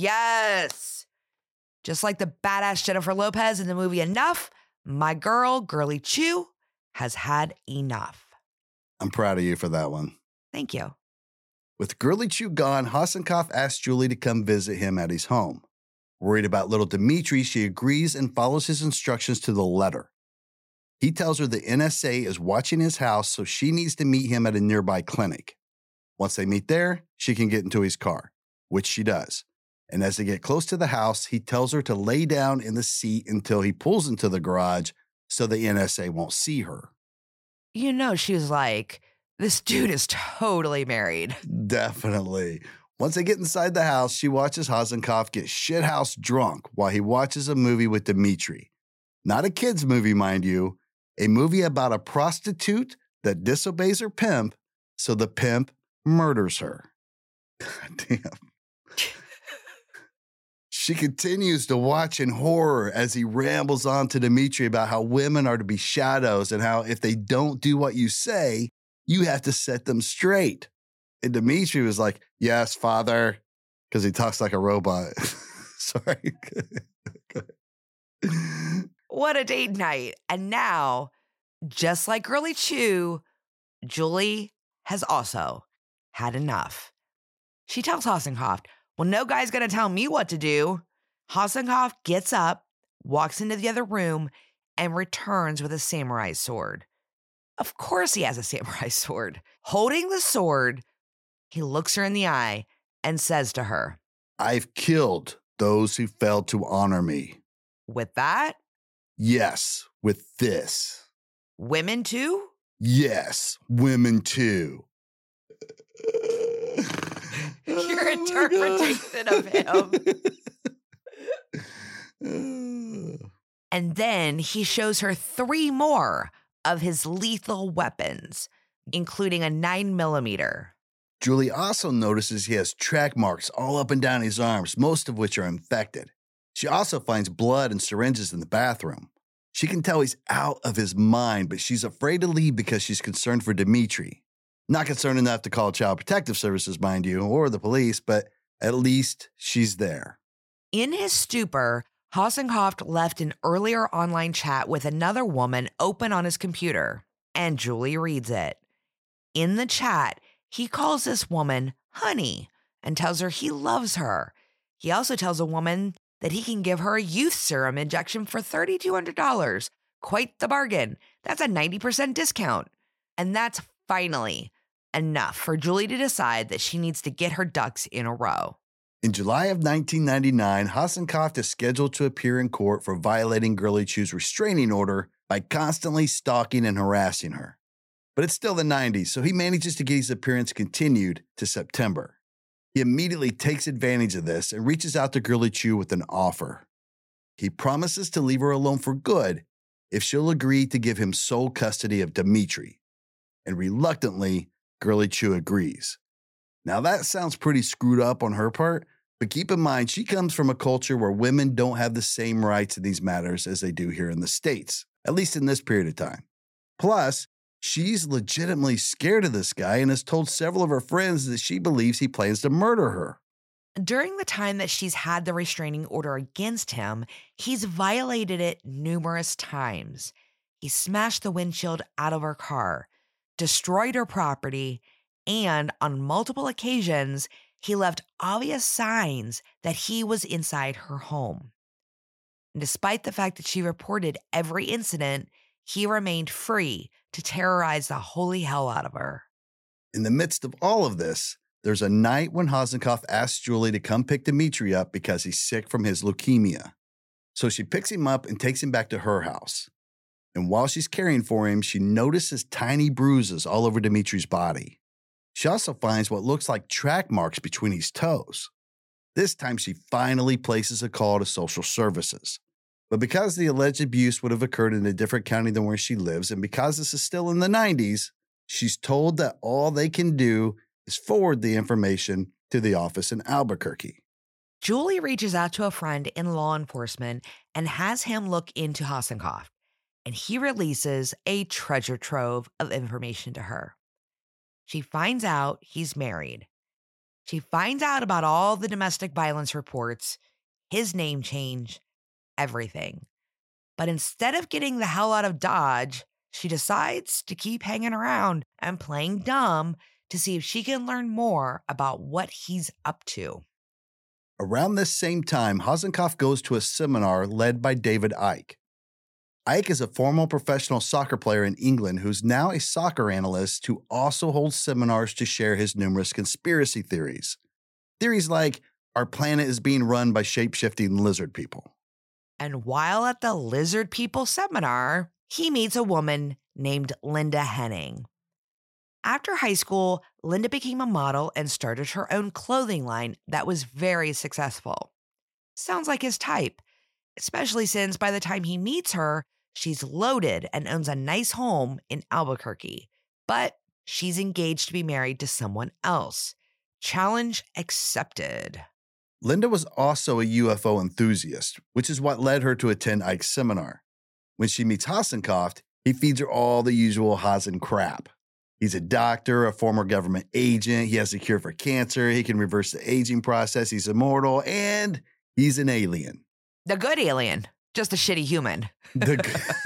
Yes! Just like the badass Jennifer Lopez in the movie Enough, my girl, Girly Chew, has had enough. I'm proud of you for that one. Thank you. With Girly Chew gone, Hasenkopf asks Julie to come visit him at his home. Worried about little Dimitri, she agrees and follows his instructions to the letter. He tells her the N S A is watching his house, so she needs to meet him at a nearby clinic. Once they meet there, she can get into his car, which she does. And as they get close to the house, he tells her to lay down in the seat until he pulls into the garage so the N S A won't see her. You know, she was like, this dude is totally married. Definitely. Once they get inside the house, she watches Hasenkopf get shithouse drunk while he watches a movie with Dimitri. Not a kid's movie, mind you. A movie about a prostitute that disobeys her pimp, so the pimp murders her. God damn. She continues to watch in horror as he rambles on to Dimitri about how women are to be shadows and how if they don't do what you say, you have to set them straight. And Dimitri was like, yes, father, because he talks like a robot. Sorry. What a date night. And now, just like Girly Chew, Julie has also had enough. She tells Hasselhoff, well, no guy's going to tell me what to do. Hasselhoff gets up, walks into the other room, and returns with a samurai sword. Of course he has a samurai sword. Holding the sword, he looks her in the eye and says to her, I've killed those who failed to honor me. With that? Yes, with this. Women too? Yes, women too. Your interpretation of him. And then he shows her three more of his lethal weapons, including a nine millimeter. Julie also notices he has track marks all up and down his arms, most of which are infected. She also finds blood and syringes in the bathroom. She can tell he's out of his mind, but she's afraid to leave because she's concerned for Dimitri. Not concerned enough to call Child Protective Services, mind you, or the police, but at least she's there. In his stupor, Hasselhoff left an earlier online chat with another woman open on his computer, and Julie reads it. In the chat, he calls this woman Honey and tells her he loves her. He also tells a woman that he can give her a youth serum injection for three thousand two hundred dollars. Quite the bargain. That's a ninety percent discount. And that's finally enough for Julie to decide that she needs to get her ducks in a row. In July of nineteen ninety-nine, Hasselhoff is scheduled to appear in court for violating Girly Chew's restraining order by constantly stalking and harassing her. But it's still the nineties, so he manages to get his appearance continued to September. He immediately takes advantage of this and reaches out to Girly Chew with an offer. He promises to leave her alone for good if she'll agree to give him sole custody of Dimitri. And reluctantly, Girly Chew agrees. Now that sounds pretty screwed up on her part, but keep in mind she comes from a culture where women don't have the same rights in these matters as they do here in the States, at least in this period of time. Plus, she's legitimately scared of this guy and has told several of her friends that she believes he plans to murder her. During the time that she's had the restraining order against him, he's violated it numerous times. He smashed the windshield out of her car, destroyed her property, and on multiple occasions, he left obvious signs that he was inside her home. And despite the fact that she reported every incident, he remained free to terrorize the holy hell out of her. In the midst of all of this, there's a night when Hasselhoff asks Julie to come pick Dimitri up because he's sick from his leukemia. So she picks him up and takes him back to her house. And while she's caring for him, she notices tiny bruises all over Dimitri's body. She also finds what looks like track marks between his toes. This time she finally places a call to social services. But because the alleged abuse would have occurred in a different county than where she lives, and because this is still in the nineties, she's told that all they can do is forward the information to the office in Albuquerque. Julie reaches out to a friend in law enforcement and has him look into Hasselhoff, and he releases a treasure trove of information to her. She finds out he's married. She finds out about all the domestic violence reports, his name change, everything. But instead of getting the hell out of Dodge, she decides to keep hanging around and playing dumb to see if she can learn more about what he's up to. Around this same time, Hasselhoff goes to a seminar led by David Icke. Icke is a former professional soccer player in England who's now a soccer analyst who also holds seminars to share his numerous conspiracy theories. Theories like our planet is being run by shape-shifting lizard people. And while at the Lizard People seminar, he meets a woman named Linda Henning. After high school, Linda became a model and started her own clothing line that was very successful. Sounds like his type, especially since by the time he meets her, she's loaded and owns a nice home in Albuquerque. But she's engaged to be married to someone else. Challenge accepted. Linda was also a U F O enthusiast, which is what led her to attend Icke's seminar. When she meets Hasselhoff, he feeds her all the usual Hasen crap. He's a doctor, a former government agent. He has a cure for cancer. He can reverse the aging process. He's immortal, and he's an alien. The good alien, just a shitty human. The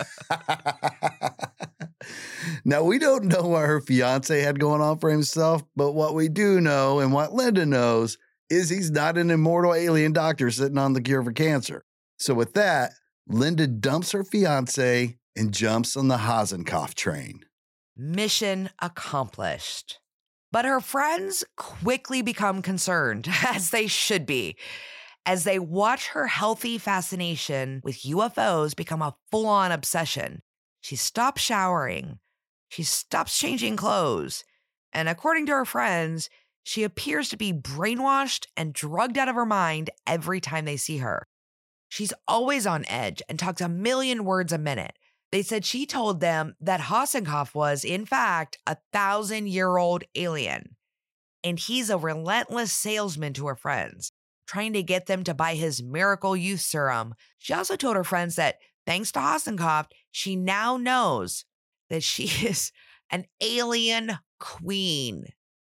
Now, we don't know what her fiance had going on for himself, but what we do know and what Linda knows is he's not an immortal alien doctor sitting on the cure for cancer. So with that, Linda dumps her fiance and jumps on the Hasenkopf train. Mission accomplished. But her friends quickly become concerned, as they should be, as they watch her healthy fascination with U F Os become a full-on obsession. She stops showering. She stops changing clothes. And according to her friends, she appears to be brainwashed and drugged out of her mind every time they see her. She's always on edge and talks a million words a minute. They said she told them that Hasenkopf was, in fact, a thousand-year-old alien. And he's a relentless salesman to her friends, trying to get them to buy his miracle youth serum. She also told her friends that, thanks to Hasenkopf, she now knows that she is an alien queen.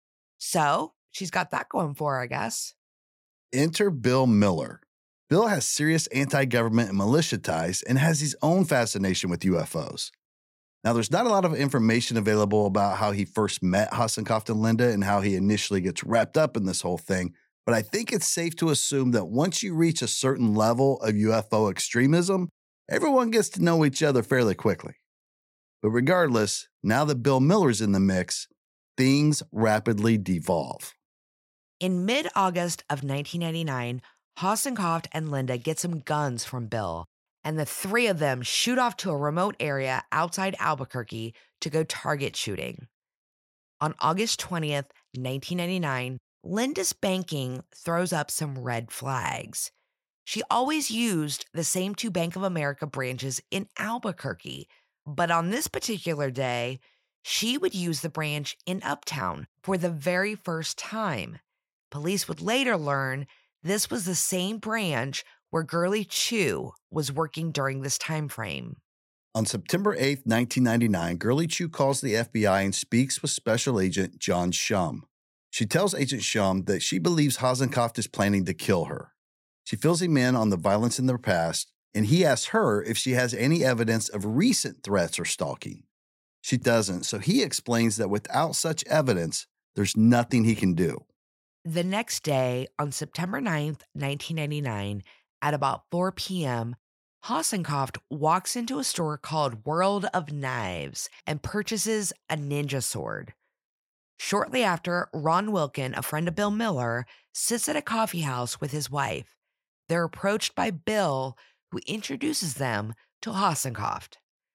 So she's got that going for her, I guess. Enter Bill Miller. Bill has serious anti-government and militia ties and has his own fascination with U F Os. Now, there's not a lot of information available about how he first met Hasenkopf and Linda and how he initially gets wrapped up in this whole thing, but I think it's safe to assume that once you reach a certain level of U F O extremism, everyone gets to know each other fairly quickly. But regardless, now that Bill Miller's in the mix, things rapidly devolve. In mid-August of nineteen ninety-nine, Hasenkopf and Linda get some guns from Bill, and the three of them shoot off to a remote area outside Albuquerque to go target shooting. On August twentieth, nineteen ninety-nine, Linda's banking throws up some red flags. She always used the same two Bank of America branches in Albuquerque, but on this particular day, she would use the branch in Uptown for the very first time. Police would later learn this was the same branch where Girly Chew was working during this time frame. On September eighth, nineteen ninety-nine, Girly Chew calls the F B I and speaks with Special Agent John Shum. She tells Agent Shum that she believes Hasenkopf is planning to kill her. She fills him in on the violence in their past, and he asks her if she has any evidence of recent threats or stalking. She doesn't, so he explains that without such evidence, there's nothing he can do. The next day, on September ninth, nineteen ninety-nine, at about four p.m., Hasenkopf walks into a store called World of Knives and purchases a ninja sword. Shortly after, Ron Wilkin, a friend of Bill Miller, sits at a coffee house with his wife. They're approached by Bill, who introduces them to Hasenkopf.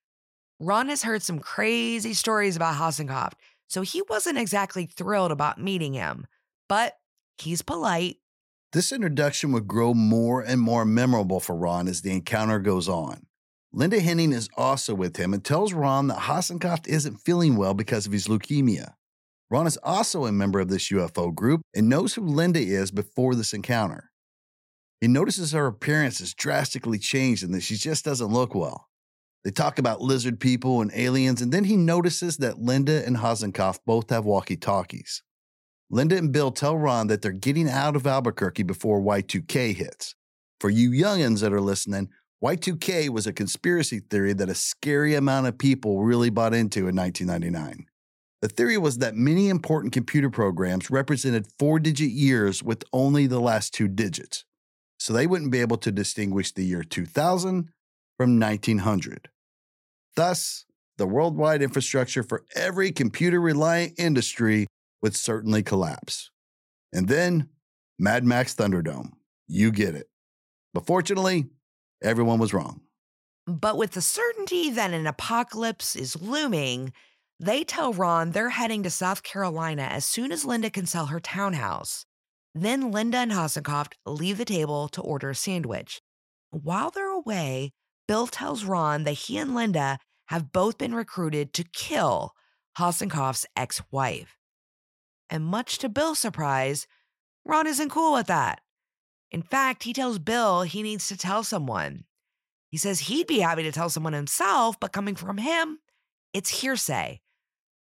Ron has heard some crazy stories about Hasenkopf, so he wasn't exactly thrilled about meeting him. But he's polite. This introduction would grow more and more memorable for Ron as the encounter goes on. Linda Henning is also with him and tells Ron that Hasenkopf isn't feeling well because of his leukemia. Ron is also a member of this U F O group and knows who Linda is before this encounter. He notices her appearance has drastically changed and that she just doesn't look well. They talk about lizard people and aliens, and then he notices that Linda and Hasenkopf both have walkie-talkies. Linda and Bill tell Ron that they're getting out of Albuquerque before Y two K hits. For you youngins that are listening, Y two K was a conspiracy theory that a scary amount of people really bought into in nineteen ninety-nine. The theory was that many important computer programs represented four-digit years with only the last two digits, so they wouldn't be able to distinguish the year two thousand from nineteen hundred. Thus, the worldwide infrastructure for every computer-reliant industry would certainly collapse. And then, Mad Max Thunderdome. You get it. But fortunately, everyone was wrong. But with the certainty that an apocalypse is looming, they tell Ron they're heading to South Carolina as soon as Linda can sell her townhouse. Then Linda and Hasenkopf leave the table to order a sandwich. While they're away, Bill tells Ron that he and Linda have both been recruited to kill Hasenkopf's ex-wife. And much to Bill's surprise, Ron isn't cool with that. In fact, he tells Bill he needs to tell someone. He says he'd be happy to tell someone himself, but coming from him, it's hearsay.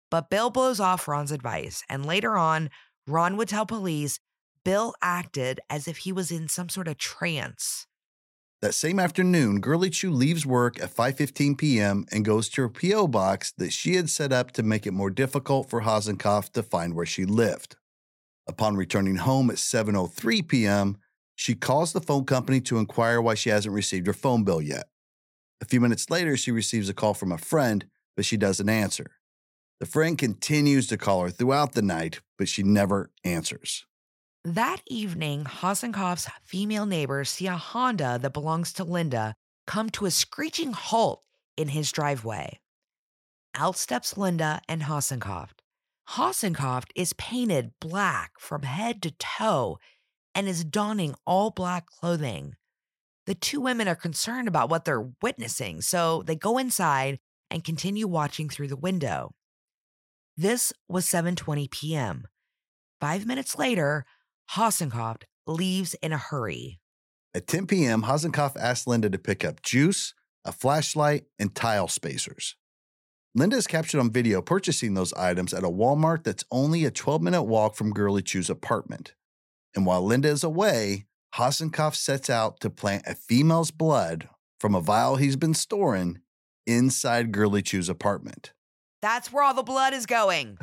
But Bill blows off Ron's advice, and later on, Ron would tell police Bill acted as if he was in some sort of trance. That same afternoon, Girlie Chew leaves work at five fifteen p.m. and goes to her P O box that she had set up to make it more difficult for Hasenkopf to find where she lived. Upon returning home at seven oh three p.m., she calls the phone company to inquire why she hasn't received her phone bill yet. A few minutes later, she receives a call from a friend, but she doesn't answer. The friend continues to call her throughout the night, but she never answers. That evening, Hasenkopf's female neighbors see a Honda that belongs to Linda come to a screeching halt in his driveway. Out steps Linda and Hasenkopf. Hasenkopf is painted black from head to toe and is donning all black clothing. The two women are concerned about what they're witnessing, so they go inside and continue watching through the window. This was seven twenty p.m. Five minutes later, Hasenkopf leaves in a hurry. At ten p.m., Hasenkopf asks Linda to pick up juice, a flashlight, and tile spacers. Linda is captured on video purchasing those items at a Walmart that's only a twelve-minute walk from Girlie Chew's apartment. And while Linda is away, Hasenkopf sets out to plant a female's blood from a vial he's been storing inside Girlie Chew's apartment. That's where all the blood is going.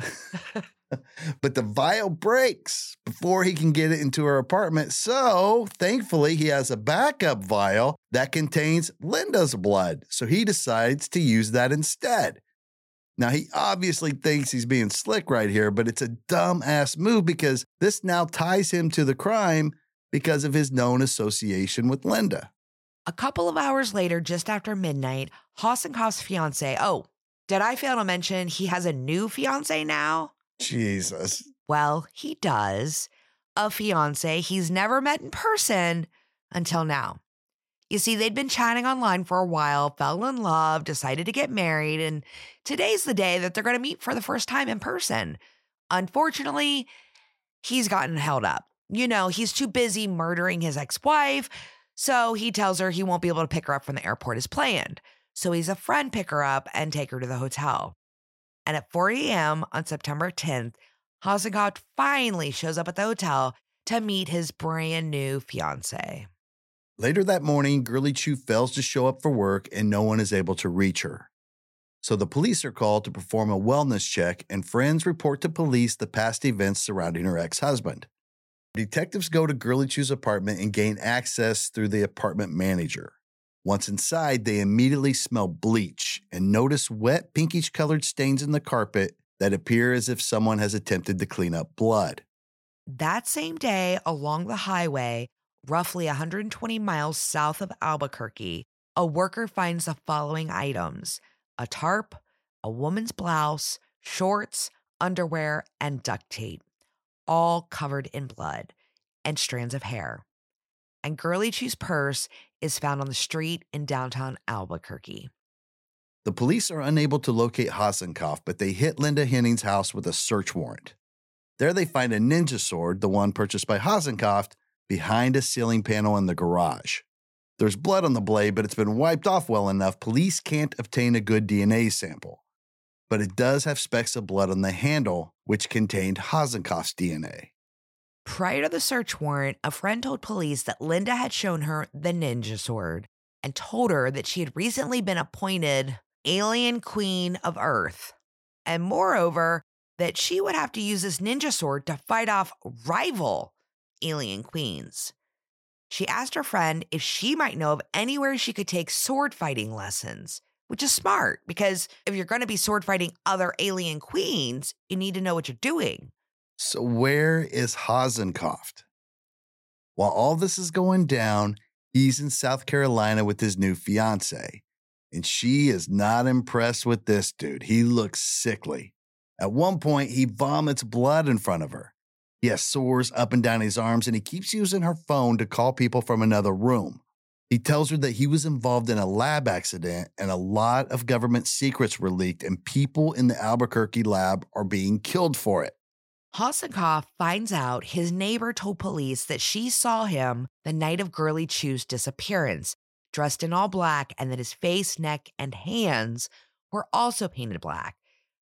But the vial breaks before he can get it into her apartment. So thankfully, he has a backup vial that contains Linda's blood. So he decides to use that instead. Now, he obviously thinks he's being slick right here, but it's a dumb-ass move because this now ties him to the crime because of his known association with Linda. A couple of hours later, just after midnight, Hasenkopf's fiancée, oh, did I fail to mention he has a new fiancée now? Jesus. Well, he does. A fiancée he's never met in person until now. You see, they'd been chatting online for a while, fell in love, decided to get married, and today's the day that they're going to meet for the first time in person. Unfortunately, he's gotten held up. You know, he's too busy murdering his ex-wife, so he tells her he won't be able to pick her up from the airport as planned. So he's a friend pick her up and take her to the hotel. And at four a.m. on September tenth, Hasenkopf finally shows up at the hotel to meet his brand new fiancée. Later that morning, Girlie Chew fails to show up for work and no one is able to reach her. So the police are called to perform a wellness check and friends report to police the past events surrounding her ex-husband. Detectives go to Girlie Chew's apartment and gain access through the apartment manager. Once inside, they immediately smell bleach and notice wet pinkish-colored stains in the carpet that appear as if someone has attempted to clean up blood. That same day, along the highway, roughly one hundred twenty miles south of Albuquerque, a worker finds the following items: a tarp, a woman's blouse, shorts, underwear, and duct tape, all covered in blood and strands of hair. And Girlie Chew's purse is found on the street in downtown Albuquerque. The police are unable to locate Hasenkopf, but they hit Linda Henning's house with a search warrant. There they find a ninja sword, the one purchased by Hasenkopf, behind a ceiling panel in the garage. There's blood on the blade, but it's been wiped off well enough police can't obtain a good D N A sample. But it does have specks of blood on the handle, which contained Hasenkopf's D N A. Prior to the search warrant, a friend told police that Linda had shown her the ninja sword and told her that she had recently been appointed Alien Queen of Earth. And moreover, that she would have to use this ninja sword to fight off rival alien queens. She asked her friend if she might know of anywhere she could take sword fighting lessons, which is smart because if you're going to be sword fighting other alien queens, you need to know what you're doing. So where is Hasenkopf? While all this is going down, he's in South Carolina with his new fiancée, and she is not impressed with this dude. He looks sickly. At one point, he vomits blood in front of her. He has sores up and down his arms, and he keeps using her phone to call people from another room. He tells her that he was involved in a lab accident, and a lot of government secrets were leaked, and people in the Albuquerque lab are being killed for it. Hasenkopf finds out his neighbor told police that she saw him the night of Girlie Chew's disappearance, dressed in all black, and that his face, neck, and hands were also painted black.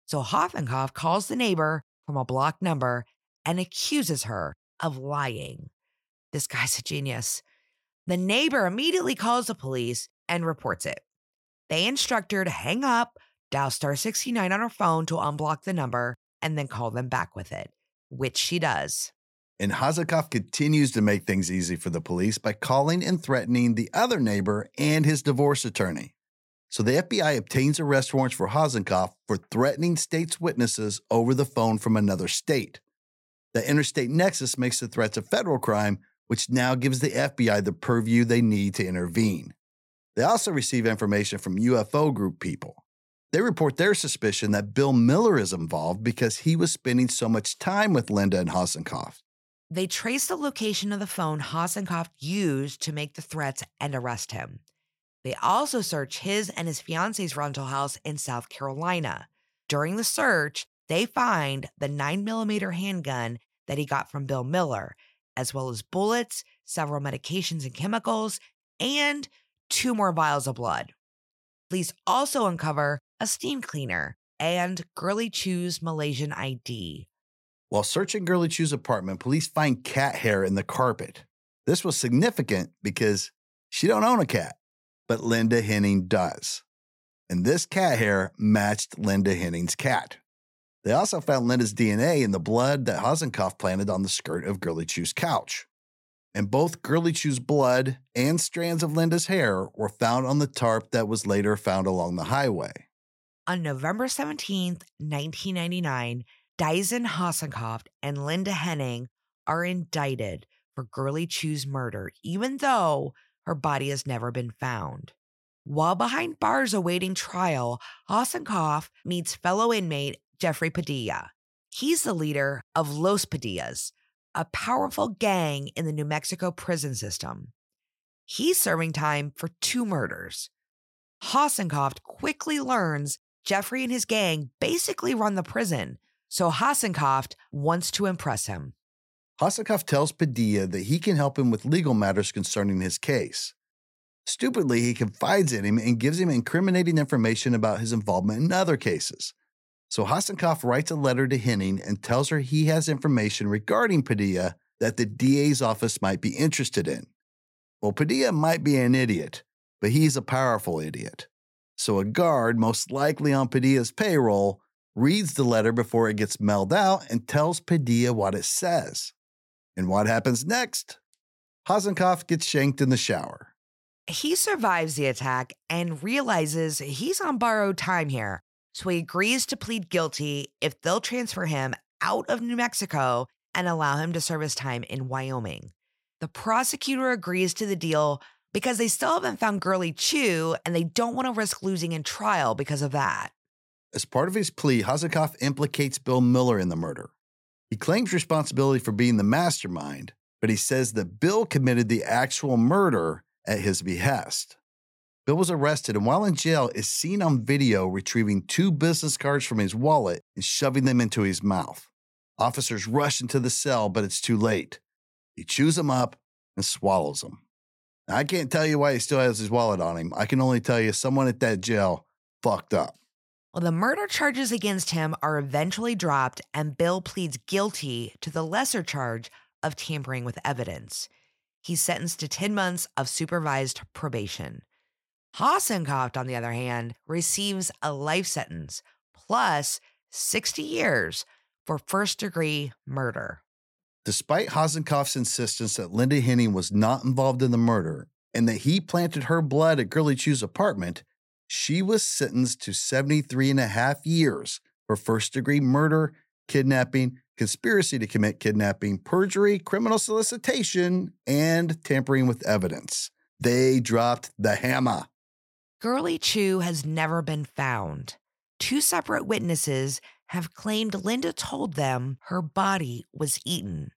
So Hoffenkoff calls the neighbor from a blocked number and accuses her of lying. This guy's a genius. The neighbor immediately calls the police and reports it. They instruct her to hang up, dial star sixty-nine on her phone to unblock the number, and then call them back with it, which she does. And Hasenkopf continues to make things easy for the police by calling and threatening the other neighbor and his divorce attorney. So the F B I obtains arrest warrants for Hasenkopf for threatening state's witnesses over the phone from another state. The interstate nexus makes the threats a federal crime, which now gives the F B I the purview they need to intervene. They also receive information from U F O group people. They report their suspicion that Bill Miller is involved because he was spending so much time with Linda and Hasenkopf. They trace the location of the phone Hasenkopf used to make the threats and arrest him. They also search his and his fiance's rental house in South Carolina. During the search, they find the nine millimeter handgun that he got from Bill Miller, as well as bullets, several medications and chemicals, and two more vials of blood. Police also uncover a steam cleaner and Girly Chew's Malaysian I D. While searching Girly Chew's apartment, police find cat hair in the carpet. This was significant because she don't own a cat, but Linda Henning does. And this cat hair matched Linda Henning's cat. They also found Linda's D N A in the blood that Hasenkopf planted on the skirt of Girly Chew's couch. And both Girly Chew's blood and strands of Linda's hair were found on the tarp that was later found along the highway. On November seventeenth, nineteen ninety-nine, Dyson Hasenkopf and Linda Henning are indicted for Girly Chew's murder, even though her body has never been found. While behind bars awaiting trial, Hasenkopf meets fellow inmate Jeffrey Padilla. He's the leader of Los Padillas, a powerful gang in the New Mexico prison system. He's serving time for two murders. Hasenkopf quickly learns Jeffrey and his gang basically run the prison, so Hasenkopf wants to impress him. Hasenkopf tells Padilla that he can help him with legal matters concerning his case. Stupidly, he confides in him and gives him incriminating information about his involvement in other cases. So Hasenkopf writes a letter to Henning and tells her he has information regarding Padilla that the D A's office might be interested in. Well, Padilla might be an idiot, but he's a powerful idiot. So a guard, most likely on Padilla's payroll, reads the letter before it gets mailed out and tells Padilla what it says. And what happens next? Hasenkopf gets shanked in the shower. He survives the attack and realizes he's on borrowed time here, so he agrees to plead guilty if they'll transfer him out of New Mexico and allow him to serve his time in Wyoming. The prosecutor agrees to the deal because they still haven't found Girly Chew and they don't want to risk losing in trial because of that. As part of his plea, Hasenkopf implicates Bill Miller in the murder. He claims responsibility for being the mastermind, but he says that Bill committed the actual murder at his behest. Bill was arrested and while in jail is seen on video retrieving two business cards from his wallet and shoving them into his mouth. Officers rush into the cell, but it's too late. He chews them up and swallows them. Now, I can't tell you why he still has his wallet on him. I can only tell you someone at that jail fucked up. Well, the murder charges against him are eventually dropped and Bill pleads guilty to the lesser charge of tampering with evidence. He's sentenced to ten months of supervised probation. Hasenkopf, on the other hand, receives a life sentence plus sixty years for first-degree murder. Despite Hasenkopf's insistence that Linda Henning was not involved in the murder and that he planted her blood at Girly Chew's apartment, she was sentenced to seventy-three and a half years for first-degree murder, kidnapping, conspiracy to commit kidnapping, perjury, criminal solicitation, and tampering with evidence. They dropped the hammer. Girly Chew has never been found. Two separate witnesses have claimed Linda told them her body was eaten.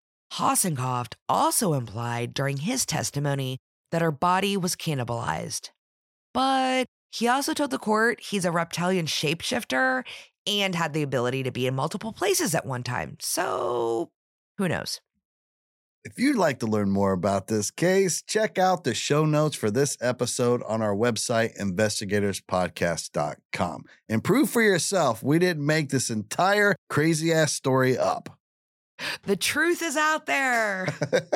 Hasenkopf also implied during his testimony that her body was cannibalized. But he also told the court he's a reptilian shapeshifter and had the ability to be in multiple places at one time. So, who knows? If you'd like to learn more about this case, check out the show notes for this episode on our website, investigators podcast dot com. And prove for yourself we didn't make this entire crazy-ass story up. The truth is out there.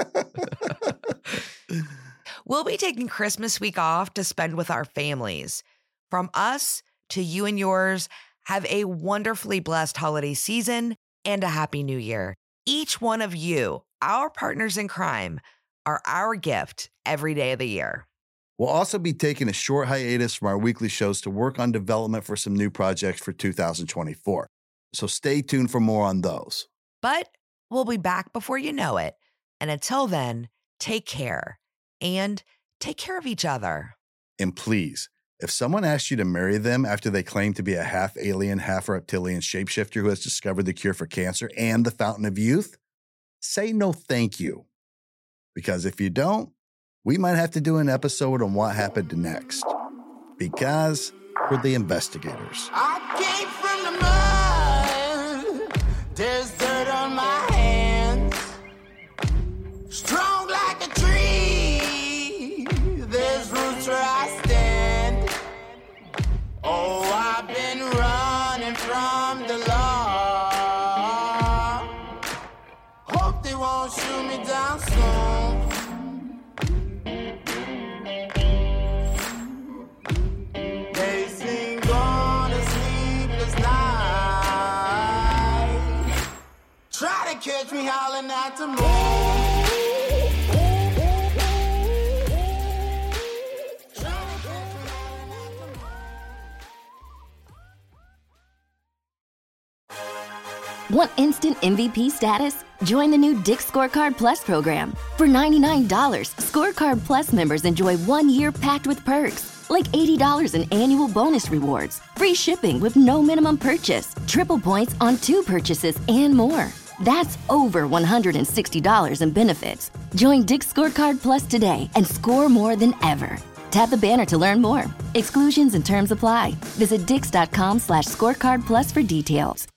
We'll be taking Christmas week off to spend with our families. From us to you and yours, have a wonderfully blessed holiday season and a happy new year. Each one of you, our partners in crime, are our gift every day of the year. We'll also be taking a short hiatus from our weekly shows to work on development for some new projects for two thousand twenty-four. So stay tuned for more on those. But we'll be back before you know it. And until then, take care and take care of each other. And please, if someone asks you to marry them after they claim to be a half-alien, half-reptilian shapeshifter who has discovered the cure for cancer and the fountain of youth, say no thank you. Because if you don't, we might have to do an episode on what happened next. Because we're the investigators. I came from the mud. There's dirt on my hands. Strong like a tree. There's roots where I stand. Oh, I've been running from the law. Hope they won't shoot me down soon. They sing on a sleepless night. Try to catch me howling at the moon. Want instant M V P status? Join the new Dick's Scorecard Plus program. For ninety-nine dollars, Scorecard Plus members enjoy one year packed with perks, like eighty dollars in annual bonus rewards, free shipping with no minimum purchase, triple points on two purchases, and more. That's over one hundred sixty dollars in benefits. Join Dick's Scorecard Plus today and score more than ever. Tap the banner to learn more. Exclusions and terms apply. Visit dix dot com slash scorecard plus for details.